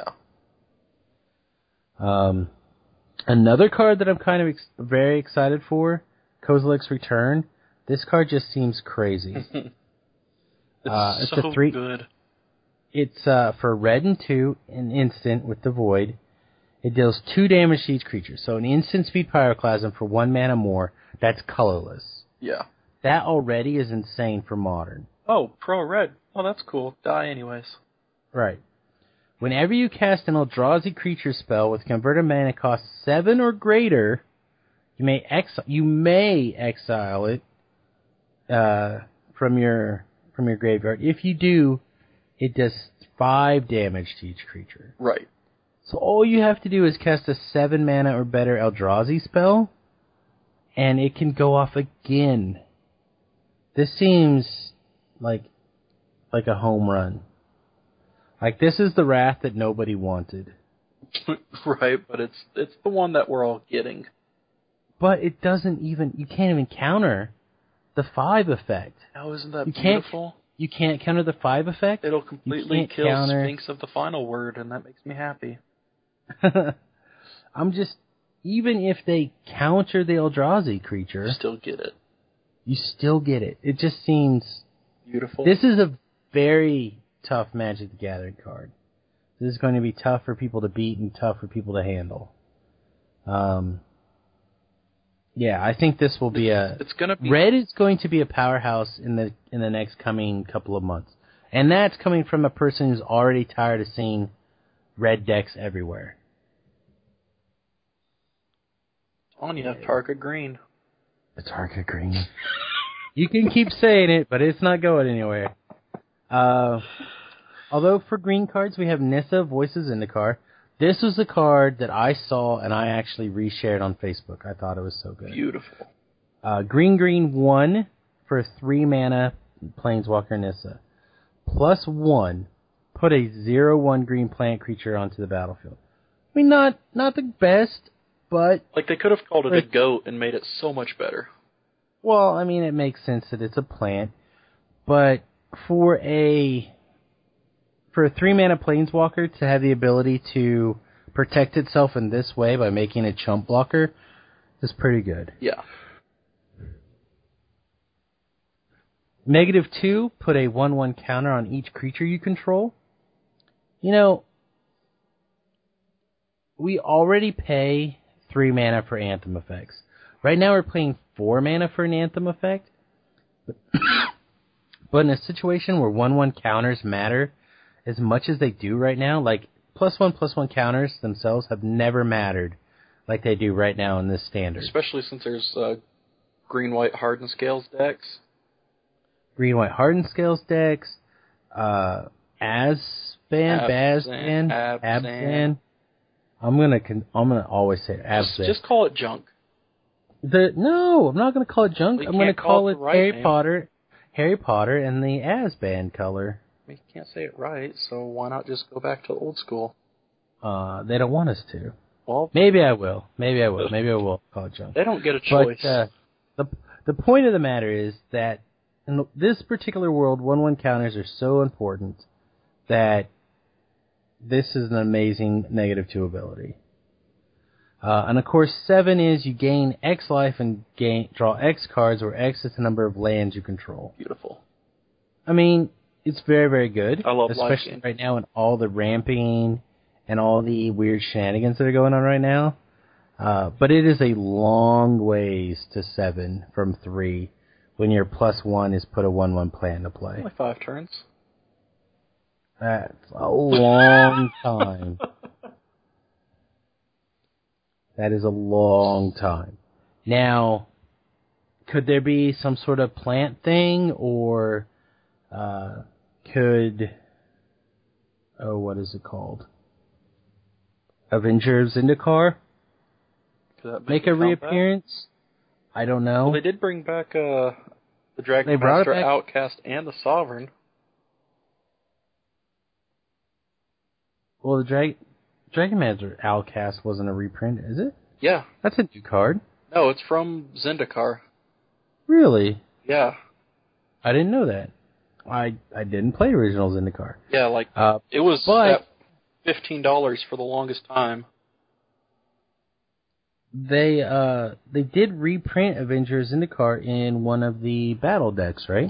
Another card that I'm kind of very excited for, Kozilek's Return. This card just seems crazy. It's so good. It's for red and 2, an instant with the Void. It deals 2 damage to each creature. So an instant speed Pyroclasm for 1 mana more, that's colorless. Yeah. That already is insane for Modern. Oh, Pro Red. Oh, that's cool. Die anyways. Right. Whenever you cast an Eldrazi creature spell with converted mana cost 7 or greater, you may exile it from your graveyard. If you do, it does 5 damage to each creature. Right. So all you have to do is cast a 7 mana or better Eldrazi spell, and it can go off again. This seems like a home run. Like, this is the Wrath that nobody wanted. Right, but it's the one that we're all getting. But it doesn't even... You can't even counter the 5 effect. Oh, isn't that beautiful? You can't counter the 5 effect? It'll completely kill Sphinx of the Final Word, and that makes me happy. I'm just... Even if they counter the Eldrazi creature... You still get it. You still get it. It just seems... Beautiful. This is a very tough Magic the Gathering card. This is going to be tough for people to beat and tough for people to handle. Yeah, I think this will be It's gonna be... Red is going to be a powerhouse in the next coming couple of months. And that's coming from a person who's already tired of seeing red decks everywhere. On you have Targa Green. It's Targa Green. You can keep saying it, but it's not going anywhere. Although for green cards, we have Nissa, Voices Zendikar. This was a card that I saw and I actually reshared on Facebook. I thought it was so good. Beautiful. Green 1 for 3 mana Planeswalker Nissa. +1, put a 0/1 green plant creature onto the battlefield. I mean, not the best, but... Like, they could have called it a goat and made it so much better. Well, I mean, it makes sense that it's a plant, but for a 3-mana Planeswalker to have the ability to protect itself in this way by making a chump blocker is pretty good. Yeah. -2, put a 1/1 counter on each creature you control. You know, we already pay 3 mana for Anthem effects. Right now we're paying 4 mana for an Anthem effect. But in a situation where 1/1 counters matter as much as they do right now, like +1/+1 counters themselves have never mattered like they do right now in this standard. Especially since there's green-white Hardened Scales decks. Green-white Hardened Scales decks, Abzan. I'm gonna always say Abzan. Just call it junk. No, I'm not gonna call it junk. I'm gonna call it Harry Potter and the Azban color. You can't say it right, so why not just go back to old school? They don't want us to. Well, maybe I will. Maybe I will call it junk. They don't get a choice. But the point of the matter is that in this particular world, 1/1 counters are so important that this is an amazing -2 ability. And of course, 7 is you gain X life and draw X cards, where X is the number of lands you control. Beautiful. I mean, it's very, very good. I love especially right now in all the ramping and all the weird shenanigans that are going on right now. But it is a long ways to 7 from 3 when your +1 is put a 1/1 plan to play. Only 5 turns. That's a long time. That is a long time. Now, could there be some sort of plant thing, or what is it called? Avenger of Zendikar? Make a reappearance? I don't know. Well, they did bring back the Dragon Master Outcast and the Sovereign. Well, the Dragon Master Outcast wasn't a reprint, is it? Yeah. That's a new card. No, it's from Zendikar. Really? Yeah. I didn't know that. I didn't play original Zendikar. Yeah, like, it was at $15 for the longest time. They did reprint Avengers Zendikar in one of the battle decks, right?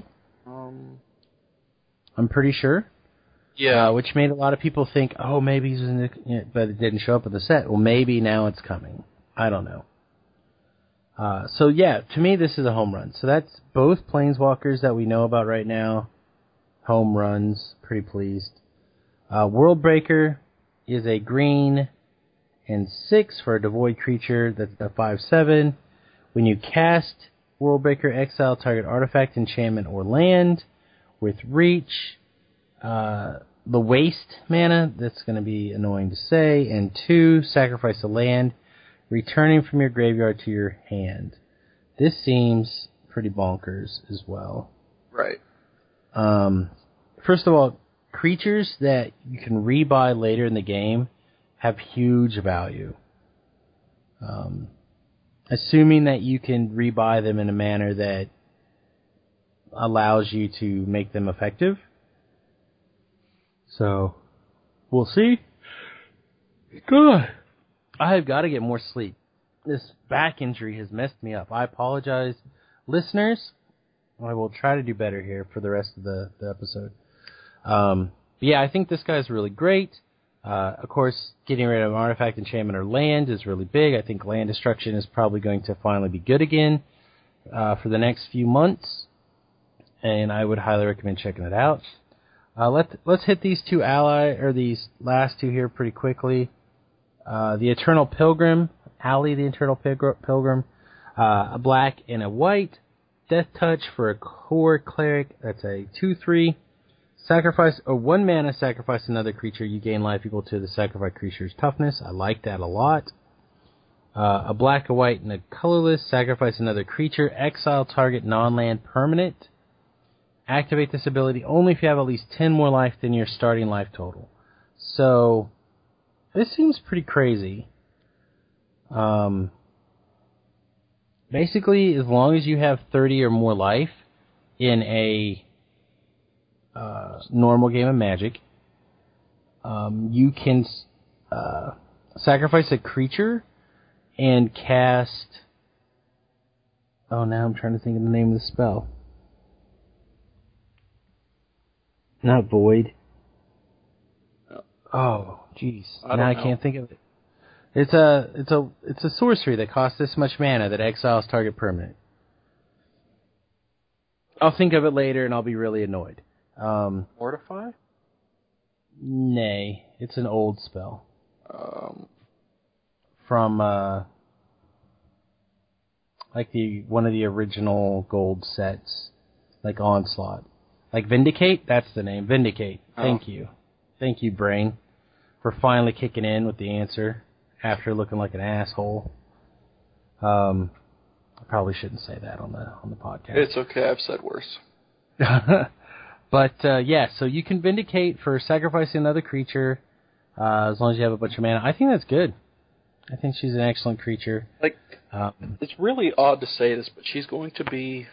I'm pretty sure. Yeah. Which made a lot of people think, oh, maybe he's in the, but it didn't show up in the set. Well, maybe now it's coming. I don't know. So yeah, to me this is a home run. So that's both Planeswalkers that we know about right now. Home runs. Pretty pleased. Worldbreaker is a green and 6 for a devoid creature that's a 5/7. When you cast Worldbreaker, exile target artifact, enchantment, or land. With reach, the waste mana, that's going to be annoying to say. And 2, sacrifice a land, returning from your graveyard to your hand. This seems pretty bonkers as well. Right. First of all, creatures that you can rebuy later in the game have huge value. Assuming that you can rebuy them in a manner that allows you to make them effective. So, we'll see. God, I have got to get more sleep. This back injury has messed me up. I apologize, listeners. I will try to do better here for the rest of the episode. Yeah, I think this guy's really great. Of course, getting rid of an artifact, enchantment, or land is really big. I think land destruction is probably going to finally be good again for the next few months, and I would highly recommend checking it out. Let's hit these these last two here pretty quickly. The Eternal Pilgrim, Ali the Eternal Pilgrim, a black and a white, Death Touch for a core cleric. That's a 2/3. Sacrifice a 1 mana, sacrifice another creature. You gain life equal to the sacrificed creature's toughness. I like that a lot. A black, a white, and a colorless. Sacrifice another creature. Exile target non-land permanent. Activate this ability only if you have at least 10 more life than your starting life total. So, this seems pretty crazy. Basically, as long as you have 30 or more life in a normal game of Magic, you can sacrifice a creature and cast... Oh, now I'm trying to think of the name of the spell. Not Void. Oh, jeez. Now I can't think of it. It's a sorcery that costs this much mana that exiles target permanent. I'll think of it later and I'll be really annoyed. Mortify? Nay, it's an old spell. From like one of the original gold sets, like Onslaught. Like Vindicate? That's the name. Vindicate. Thank you. Thank you, brain, for finally kicking in with the answer after looking like an asshole. I probably shouldn't say that on the podcast. It's okay. I've said worse. But, yeah, so you can Vindicate for sacrificing another creature as long as you have a bunch of mana. I think that's good. I think she's an excellent creature. Like, it's really odd to say this, but she's going to be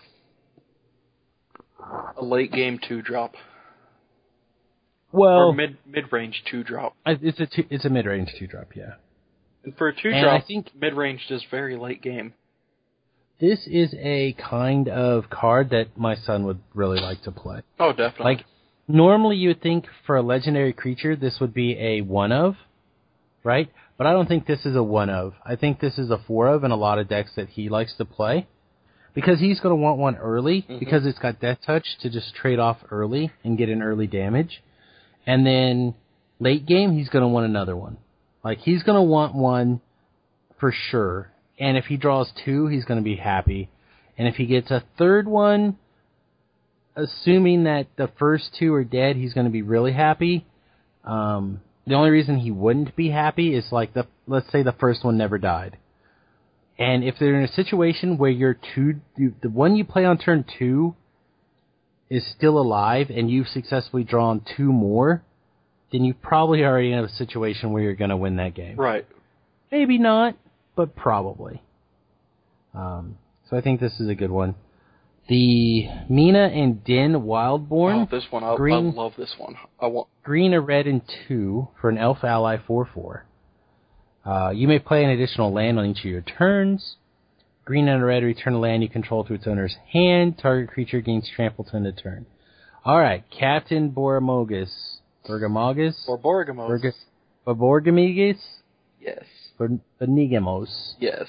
a late game 2-drop. Well, or mid-range 2-drop. It's a mid-range 2-drop, yeah. And for a 2-drop, I think mid-range is very late game. This is a kind of card that my son would really like to play. Oh, definitely. Like, normally you would think for a legendary creature this would be a 1-of, right? But I don't think this is a 1-of. I think this is a 4-of in a lot of decks that he likes to play. Because he's going to want one early, because it's got Death Touch to just trade off early and get an early damage. And then late game, he's going to want another one. Like, he's going to want one for sure. And if he draws 2, he's going to be happy. And if he gets a third one, assuming that the first 2 are dead, he's going to be really happy. The only reason he wouldn't be happy is like let's say the first one never died. And if they're in a situation where the one you play on turn 2 is still alive and you've successfully drawn 2 more, then you probably already have a situation where you're going to win that game. Right. Maybe not, but probably. So I think this is a good one. The Mina and Din Wildborn. Oh, this one. I love this one. Green, a red, and 2 for an elf ally 4/4. You may play an additional land on each of your turns. Green and a red, return a land you control to its owner's hand. Target creature gains trample to end a turn. Alright, Captain Borgamigas. Borgamigas? Or Borgamos. Borgamigas? Yes. Benigamos. Yes.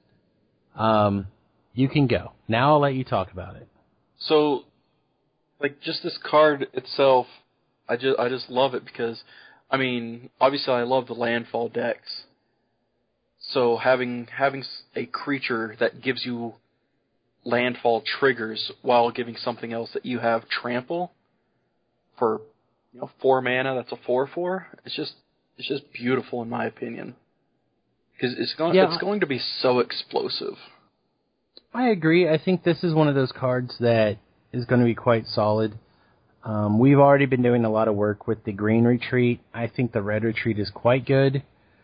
You can go. Now I'll let you talk about it. So, like, just this card itself, I just love it because, I mean, obviously I love the landfall decks. So having a creature that gives you landfall triggers while giving something else that you have trample for 4 mana. That's a 4/4. It's just beautiful in my opinion because it's going to be so explosive. I agree. I think this is one of those cards that is going to be quite solid. We've already been doing a lot of work with the green retreat. I think the red retreat is quite good.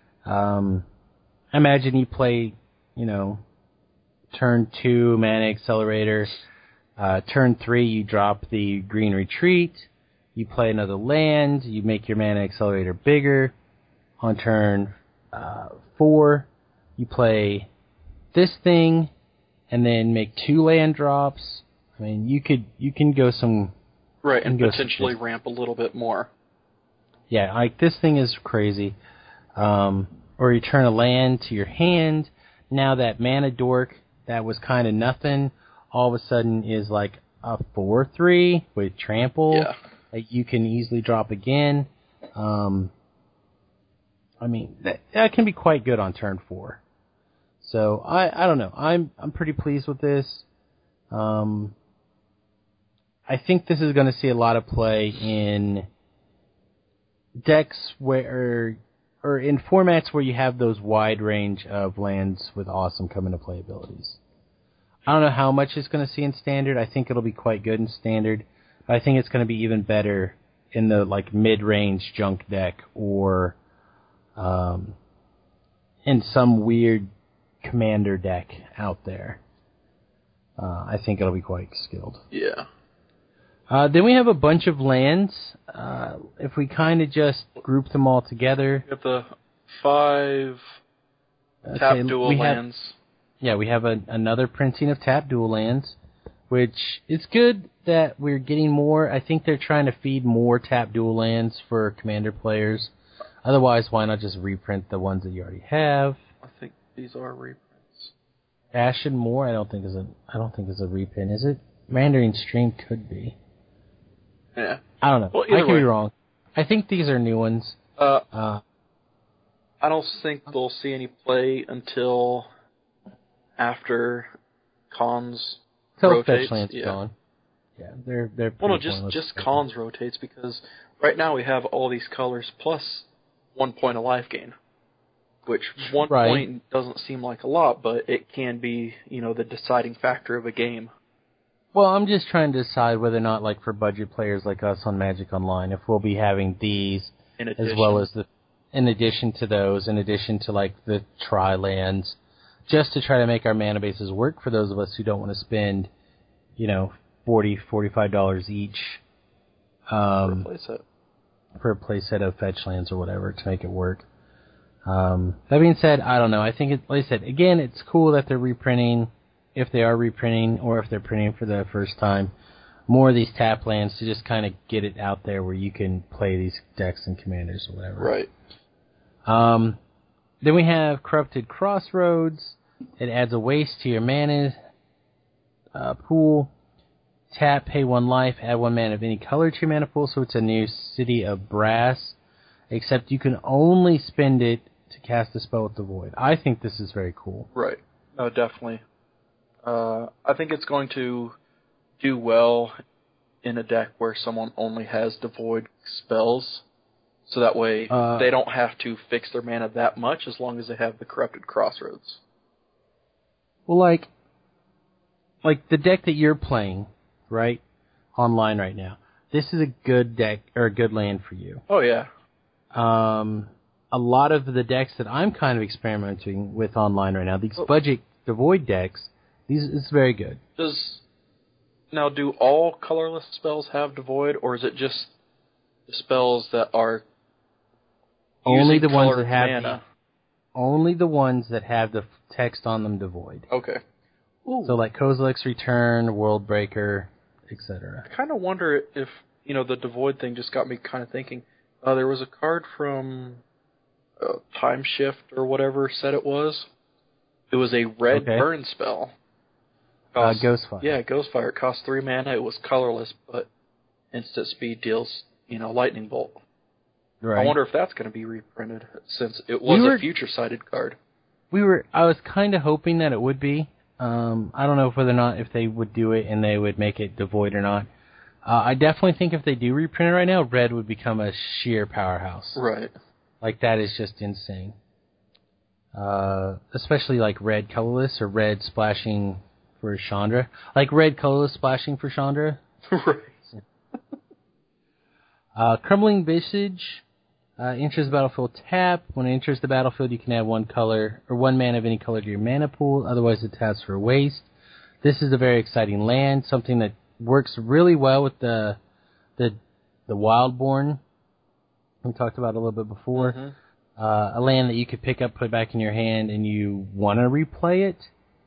Imagine you play, turn 2 mana accelerator. Turn 3 you drop the green retreat. You play another land. You make your mana accelerator bigger. On turn 4 you play this thing, and then make 2 land drops. I mean, you can go some... Right, and potentially ramp a little bit more. Yeah, like this thing is crazy. Or you turn a land to your hand. Now that mana dork that was kind of nothing, all of a sudden is like a 4/3 with trample. Yeah. Like you can easily drop again. I mean, that can be quite good on turn 4. So I don't know. I'm pretty pleased with this. I think this is going to see a lot of play in decks or in formats where you have those wide range of lands with awesome come into play abilities. I don't know how much it's going to see in Standard. I think it'll be quite good in Standard. But I think it's going to be even better in the mid-range junk deck or in some weird commander deck out there. I think it'll be quite skilled. Yeah. Then we have a bunch of lands. If we kind of just group them all together. We have the 5 tap dual lands. We have another printing of tap dual lands, which is good that we're getting more. I think they're trying to feed more tap dual lands for commander players. Otherwise, why not just reprint the ones that you already have? I think these are reprints. Ashen Moor, I don't think is a reprint, is it? Mandarin Stream could be. Yeah. I don't know. Well, I could be wrong. I think these are new ones. I don't think they'll see any play until after Cons rotates. Fetchland's gone. Yeah, they're well, no, just Cons rotates because right now we have all these colors plus 1 point of life gain, which 1 point doesn't seem like a lot, but it can be, the deciding factor of a game. Well, I'm just trying to decide whether or not, for budget players like us on Magic Online, if we'll be having these as well as in addition to those, in addition to the tri-lands, just to try to make our mana bases work for those of us who don't want to spend, $40-$45 each for a playset of fetch lands or whatever to make it work. That being said, I don't know. I think, like I said, again, it's cool that they're reprinting, if they are reprinting or if they're printing for the first time, more of these tap lands to just kind of get it out there where you can play these decks and commanders or whatever. Right. Then we have Corrupted Crossroads. It adds a waste to your mana pool. Tap, pay 1 life, add 1 mana of any color to your mana pool, so it's a new City of Brass, except you can only spend it to cast a spell with the Void. I think this is very cool. Right. No, definitely. I think it's going to do well in a deck where someone only has Devoid spells, so that way they don't have to fix their mana that much as long as they have the Corrupted Crossroads. Well, like the deck that you're playing, right, online right now, this is a good deck, or a good land for you. Oh, yeah. A lot of the decks that I'm kind of experimenting with online right now, these budget Devoid decks, it's very good. Do all colorless spells have Devoid, or is it just the spells that are only the ones that have mana? Only the ones that have the text on them Devoid. Okay. Ooh. So like Kozilek's Return, World Breaker, etc. I kind of wonder if, the Devoid thing just got me kind of thinking. There was a card from Time Shift or whatever set it was. It was a red burn spell. Ghostfire. Yeah, Ghostfire. It cost 3 mana. It was colorless, but instant speed deals, Lightning Bolt. Right. I wonder if that's going to be reprinted, since it was a future-sighted card. I was kind of hoping that it would be. I don't know whether or not if they would do it and they would make it devoid or not. I definitely think if they do reprint it right now, red would become a sheer powerhouse. Right. Like, that is just insane. Especially like red colorless or red splashing for Chandra. Like red colorless splashing for Chandra. Right. Crumbling Visage. Enters the battlefield tap. When it enters the battlefield, you can add one color or one mana of any color to your mana pool. Otherwise, it taps for waste. This is a very exciting land. Something that works really well with the Wildborn we talked about a little bit before. Mm-hmm. A land that you could pick up, put back in your hand, and you want to replay it.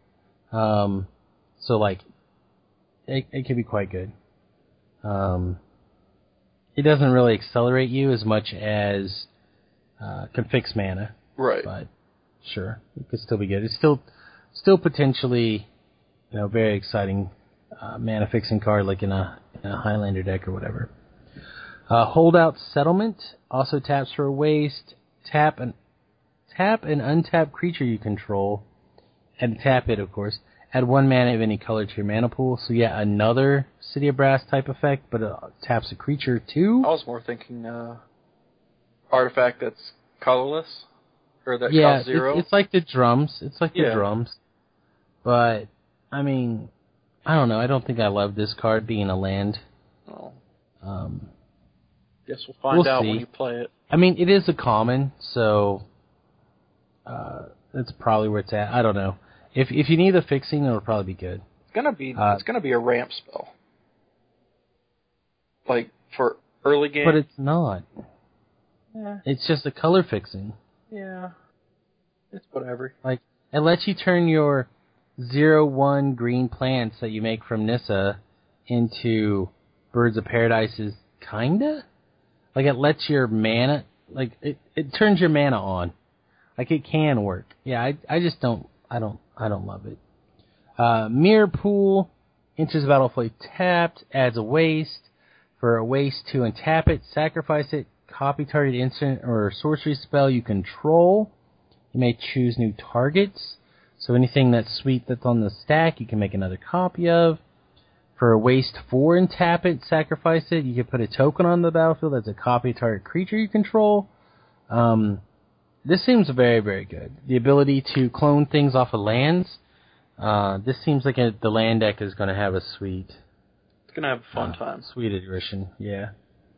So like, it could be quite good. It doesn't really accelerate you as much as can fix mana. Right. But sure, it could still be good. It's still potentially, very exciting mana fixing card like in a Highlander deck or whatever. Holdout Settlement also taps for a waste. Tap an untapped creature you control, and tap it, of course. Add one mana of any color to your mana pool. So yeah, another City of Brass type effect, but it taps a creature too. I was more thinking artifact that's colorless, or that yeah, costs 0. it's like the drums. It's like the drums. But I mean, I don't know. I don't think I love this card being a land. Oh. Guess we'll find out see. when you play it. I mean, it is a common, so that's probably where it's at. I don't know. If you need the fixing, it'll probably be good. It's gonna be a ramp spell, like for early game. But it's not. Yeah. It's just a color fixing. Yeah. It's whatever. Like, it lets you turn your 0/1 green plants that you make from Nissa into Birds of Paradise's kinda? Like, it lets your mana, like, it turns your mana on. Like, it can work. Yeah, I just don't love it. Mirror Pool, enters the battlefield tapped, adds a waste. For a waste to untap it, sacrifice it, copy target instant or sorcery spell you control. You may choose new targets. So anything that's sweet that's on the stack, you can make another copy of. For a waste 4 and tap it, sacrifice it, you can put a token on the battlefield that's a copy target creature you control. This seems very, very good. The ability to clone things off of lands. This seems like the land deck is going to have a sweet... It's going to have a fun time. Sweet addition, yeah.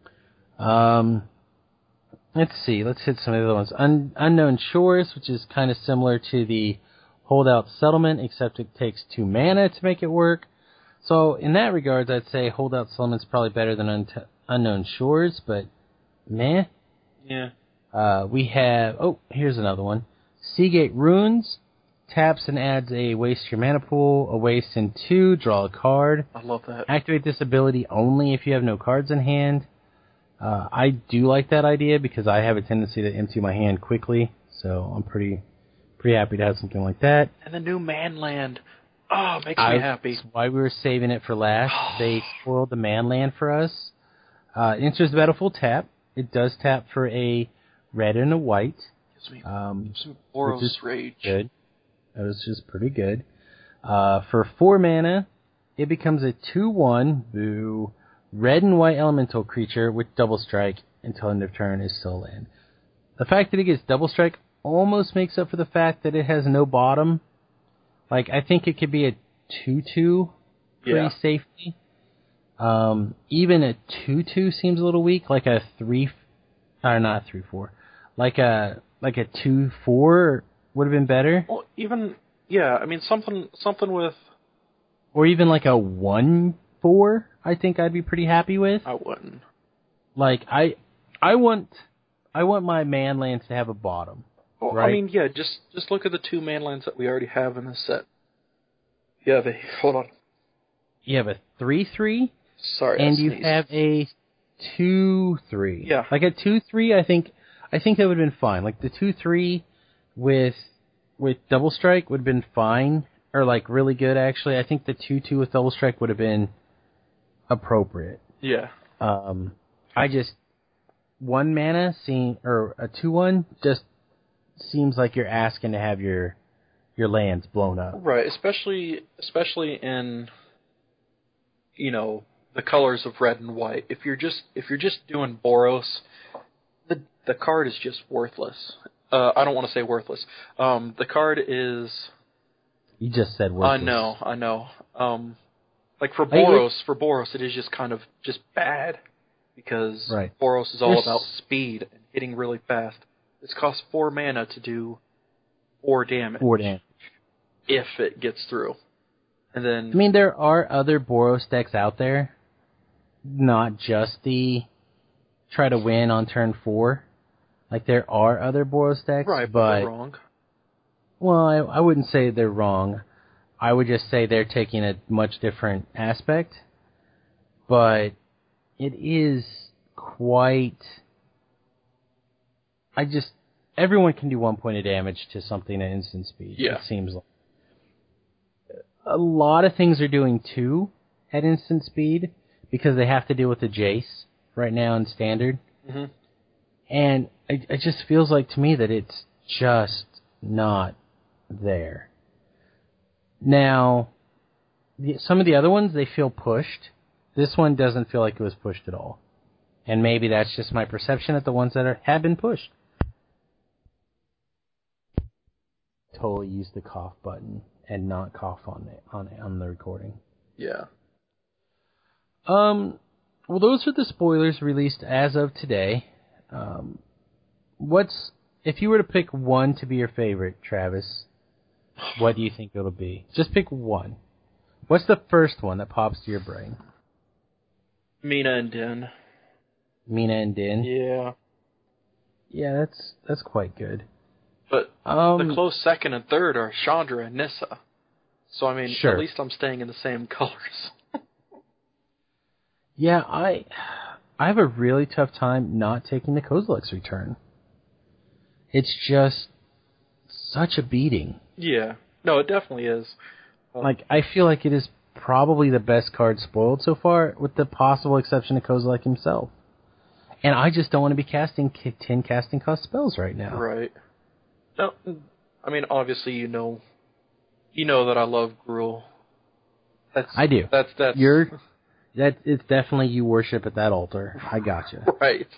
Let's see. Let's hit some of the other ones. Unknown Shores, which is kind of similar to the Holdout Settlement, except it takes 2 mana to make it work. So in that regards, I'd say Holdout Settlement's probably better than Unknown Shores, but meh. Yeah. We have... Oh, here's another one. Seagate Runes. Taps and adds a waste to your mana pool. A waste and 2. Draw a card. I love that. Activate this ability only if you have no cards in hand. I do like that idea because I have a tendency to empty my hand quickly. So I'm pretty happy to have something like that. And the new Manland. Oh, makes me happy. That's why we were saving it for last. They spoiled the Manland for us. It enters the battlefield tap. It does tap for a red and a white. Gives me some Boros Rage. Good. That was just pretty good. For 4 mana, it becomes a 2/1, boo, red and white elemental creature with double strike until end of turn is still land. The fact that it gets double strike almost makes up for the fact that it has no bottom. Like, I think it could be a 2/2 pretty safely. Even a 2/2 seems a little weak, like a 3, or not 3/4, like a 2/4 would have been better. Well, even I mean something with, or even like a 1/4. I think I'd be pretty happy with. I wouldn't. Like I want my manlands to have a bottom. Well, right? I mean, just look at the 2 manlands that we already have in this set. Yeah, hold on. You have a 3/3. Sorry, and you have a 2/3. Yeah, like a 2/3. I think that would have been fine. Like the 2/3 with double strike would have been fine, or like really good actually. I think the 2/2 with double strike would have been appropriate. Yeah. I just 1 mana or a 2/1 just seems like you're asking to have your your land's blown up. Right, especially in, you know, the colors of red and white. If you're just doing Boros, the card is just worthless. I don't want to say worthless. The card is. You just said worthless. I know. Like for Boros, it is just kind of just bad because Boros is all about speed and hitting really fast. This costs 4 mana to do 4 damage. 4 damage. If it gets through. And then... I mean, there are other Boros decks out there. Not just the try to win on turn 4. Like, there are other Boros decks. Right, but they're wrong. Well, I wouldn't say they're wrong. I would just say they're taking a much different aspect. But it is quite... Everyone can do 1 point of damage to something at instant speed. Yeah. It seems like. A lot of things are doing 2 at instant speed because they have to deal with the Jace right now in standard. Mm-hmm. And it just feels like to me that it's just not there. Now, some of the other ones, they feel pushed. This one doesn't feel like it was pushed at all. And maybe that's just my perception of the ones that have been pushed. Totally use the cough button and not cough on the recording. Yeah. Well, those are the spoilers released as of today. If you were to pick one to be your favorite, Travis, what do you think it'll be? Just pick one. What's the first one that pops to your brain? Mina and Din. Mina and Din? Yeah. Yeah, that's quite good. But the close second and third are Chandra and Nissa. So, I mean, sure. At least I'm staying in the same colors. Yeah, I have a really tough time not taking the Kozilek's Return. It's just such a beating. Yeah. No, it definitely is. Like, I feel like it is probably the best card spoiled so far, with the possible exception of Kozilek himself. And I just don't want to be casting 10 casting cost spells right now. Right. No, I mean, obviously, you know that I love Gruul. I do. That's it's definitely you worship at that altar. I gotcha. Right.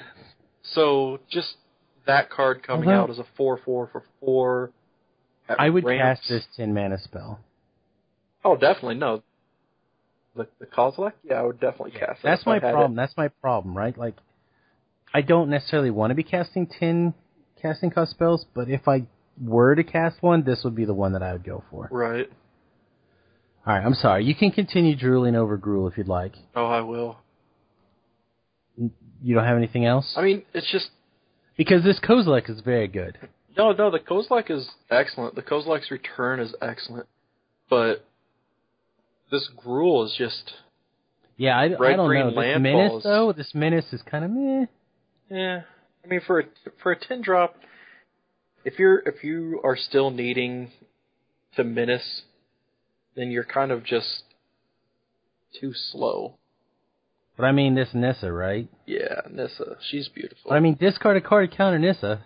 So just that card coming out as a 4/4 for 4. I would cast this 10 mana spell. Oh, definitely no. The Kozilek? Yeah, I would definitely cast that. That's my problem. That's my problem, right? Like, I don't necessarily want to be casting 10 casting cost spells, but if I were to cast one, this would be the one that I would go for. Right. All right, I'm sorry. You can continue drooling over Gruul if you'd like. Oh, I will. You don't have anything else? I mean, it's just... Because this Kozilek is very good. No, the Kozilek is excellent. The Kozilek's Return is excellent. But this Gruul is just... Yeah, I don't know. This Menace, though, this Menace is kind of meh. Yeah. I mean, for a 10-drop, if you are still needing to Menace, then you're kind of just too slow. But I mean this Nissa, right? Yeah, Nissa. She's beautiful. But I mean, discard a card to counter Nissa.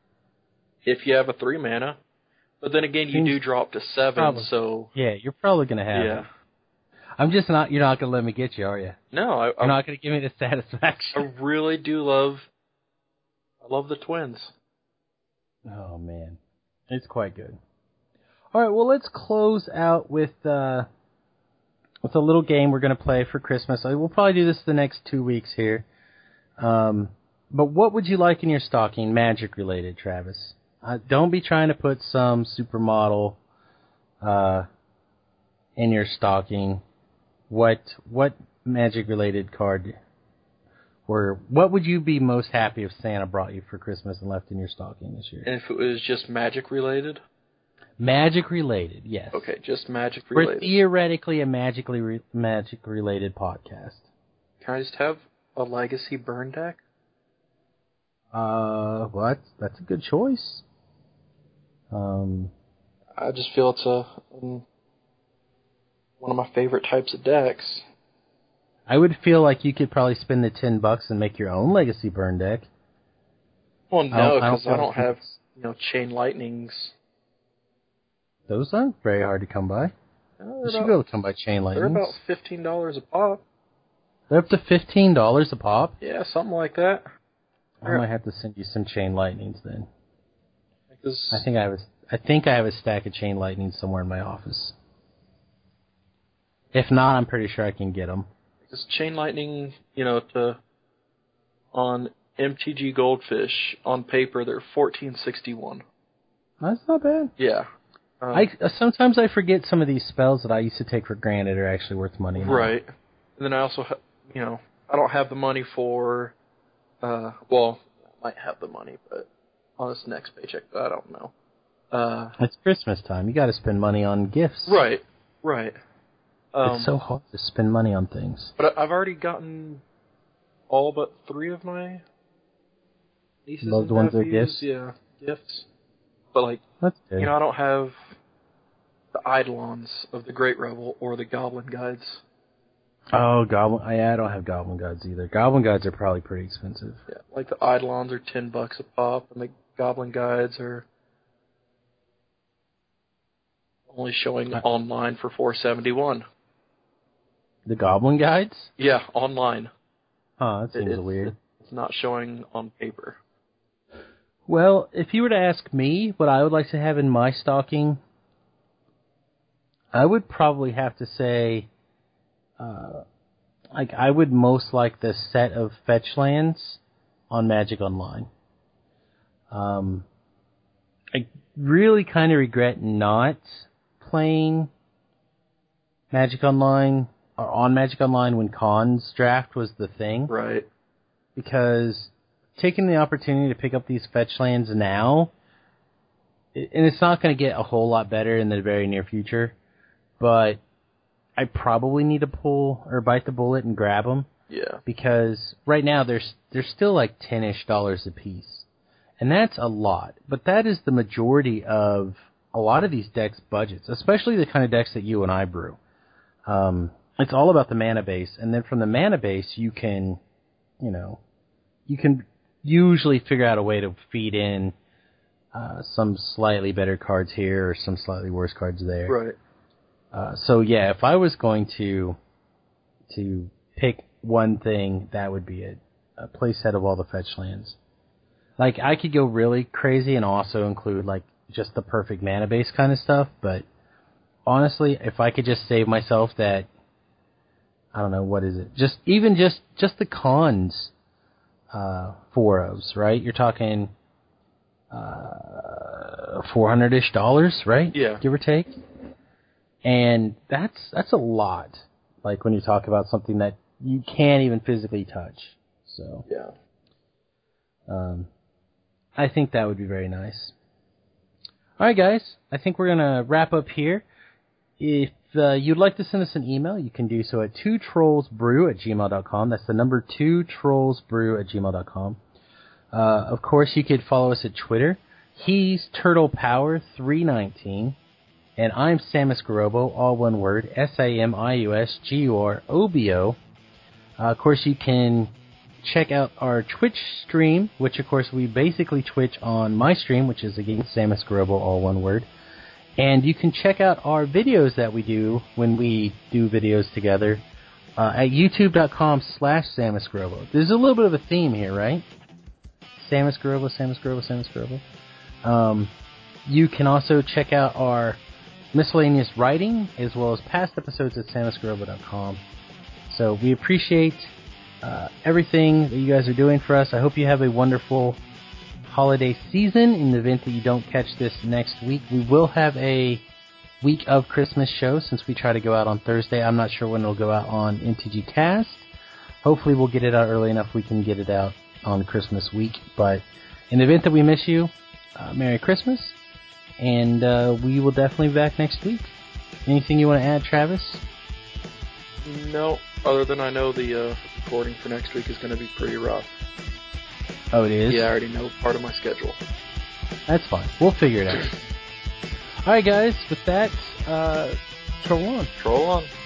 If you have a 3 mana. But then again, you do drop to 7, probably. So... Yeah, you're probably going to have it. I'm just not... You're not going to let me get you, are you? No, You're not going to give me the satisfaction. I really do love... I love the twins. Oh, man. It's quite good. All right, well, let's close out with a little game we're going to play for Christmas. We'll probably do this the next 2 weeks here. But what would you like in your stocking, Magic-related, Travis? Don't be trying to put some supermodel in your stocking. What Magic-related card... Or what would you be most happy if Santa brought you for Christmas and left in your stocking this year? And if it was just Magic-related? Magic-related, yes. Okay, just Magic-related. We're theoretically a Magic-related podcast. Can I just have a Legacy burn deck? Well, that's a good choice. I just feel it's one of my favorite types of decks. I would feel like you could probably spend the $10 and make your own Legacy burn deck. Well, no, because I don't have Chain Lightnings. Those aren't very hard to come by. You should be able to come by chain lightnings. They're about $15 a pop. They're up to $15 a pop? Yeah, something like that. I might have to send you some chain lightnings then. Because I think I have a stack of chain lightnings somewhere in my office. If not, I'm pretty sure I can get them. Because chain lightning, on MTG Goldfish on paper they're $14.61. That's not bad. Yeah. Sometimes I forget some of these spells that I used to take for granted are actually worth money now. Right. And then I also, I don't have the money for, I might have the money, but on this next paycheck, but I don't know. It's Christmas time. You got to spend money on gifts. Right. It's so hard to spend money on things. But I've already gotten all but 3 of my nieces Loved and ones are nephews. gifts? Yeah, gifts. But That's good. I don't have the Eidolons of the Great Revel or the Goblin Guides. Oh, Goblin. I don't have Goblin Guides either. Goblin Guides are probably pretty expensive. Yeah, the Eidolons are $10 a pop, and the Goblin Guides are only showing online for $4.71. The Goblin Guides? Yeah, online. Huh, that seems weird. It's not showing on paper. Well, if you were to ask me what I would like to have in my stocking, I would probably have to say, I would most like the set of fetch lands on Magic Online. I really kind of regret not playing Magic Online, or on Magic Online when Cons Draft was the thing. Right. Because taking the opportunity to pick up these fetch lands now, and it's not going to get a whole lot better in the very near future, but I probably need to pull or bite the bullet and grab them. Yeah. Because right now they're still like $10-ish a piece. And that's a lot. But that is the majority of a lot of these decks' budgets, especially the kind of decks that you and I brew. It's all about the mana base. And then from the mana base, you can usually figure out a way to feed in some slightly better cards here or some slightly worse cards there. Right. So yeah, if I was going to pick one thing, that would be a playset of all the fetch lands. Like, I could go really crazy and also include like just the perfect mana base kind of stuff, but honestly, if I could just save myself that, I don't know, what is it? Just the Cons 4-ofs, right? You're talking $400-ish, right? Yeah. Give or take. And that's a lot. Like when you talk about something that you can't even physically touch. So yeah. I think that would be very nice. All right, guys. I think we're gonna wrap up here. If you'd like to send us an email, you can do so at twotrollsbrew@gmail.com. That's the number 2trollsbrew@gmail.com. Of course, you could follow us at Twitter. He's TurtlePower319, and I'm Samus Garobo, all one word, SAMIUSGUROBO. Of course, you can check out our Twitch stream, which, of course, we basically Twitch on my stream, which is, again, Samus Garobo, all one word. And you can check out our videos that we do when we do videos together at youtube.com/Samus Garobo. There's a little bit of a theme here, right? Samus Garobo, Samus Garobo, Samus Garobo. You can also check out our miscellaneous writing as well as past episodes at samusgarobo.com. So we appreciate everything that you guys are doing for us. I hope you have a wonderful holiday season. In the event that you don't catch this next week, we will have a week of Christmas show since we try to go out on Thursday. I'm not sure when it'll go out on MTG Cast. Hopefully we'll get it out early enough we can get it out on Christmas week. But in the event that we miss you, Merry Christmas, and we will definitely be back next week. Anything you want to add, Travis? No, other than I know the recording for next week is going to be pretty rough. Oh, it is? Yeah, I already know part of my schedule. That's fine. We'll figure it out. All right, guys. With that, troll on. Troll on.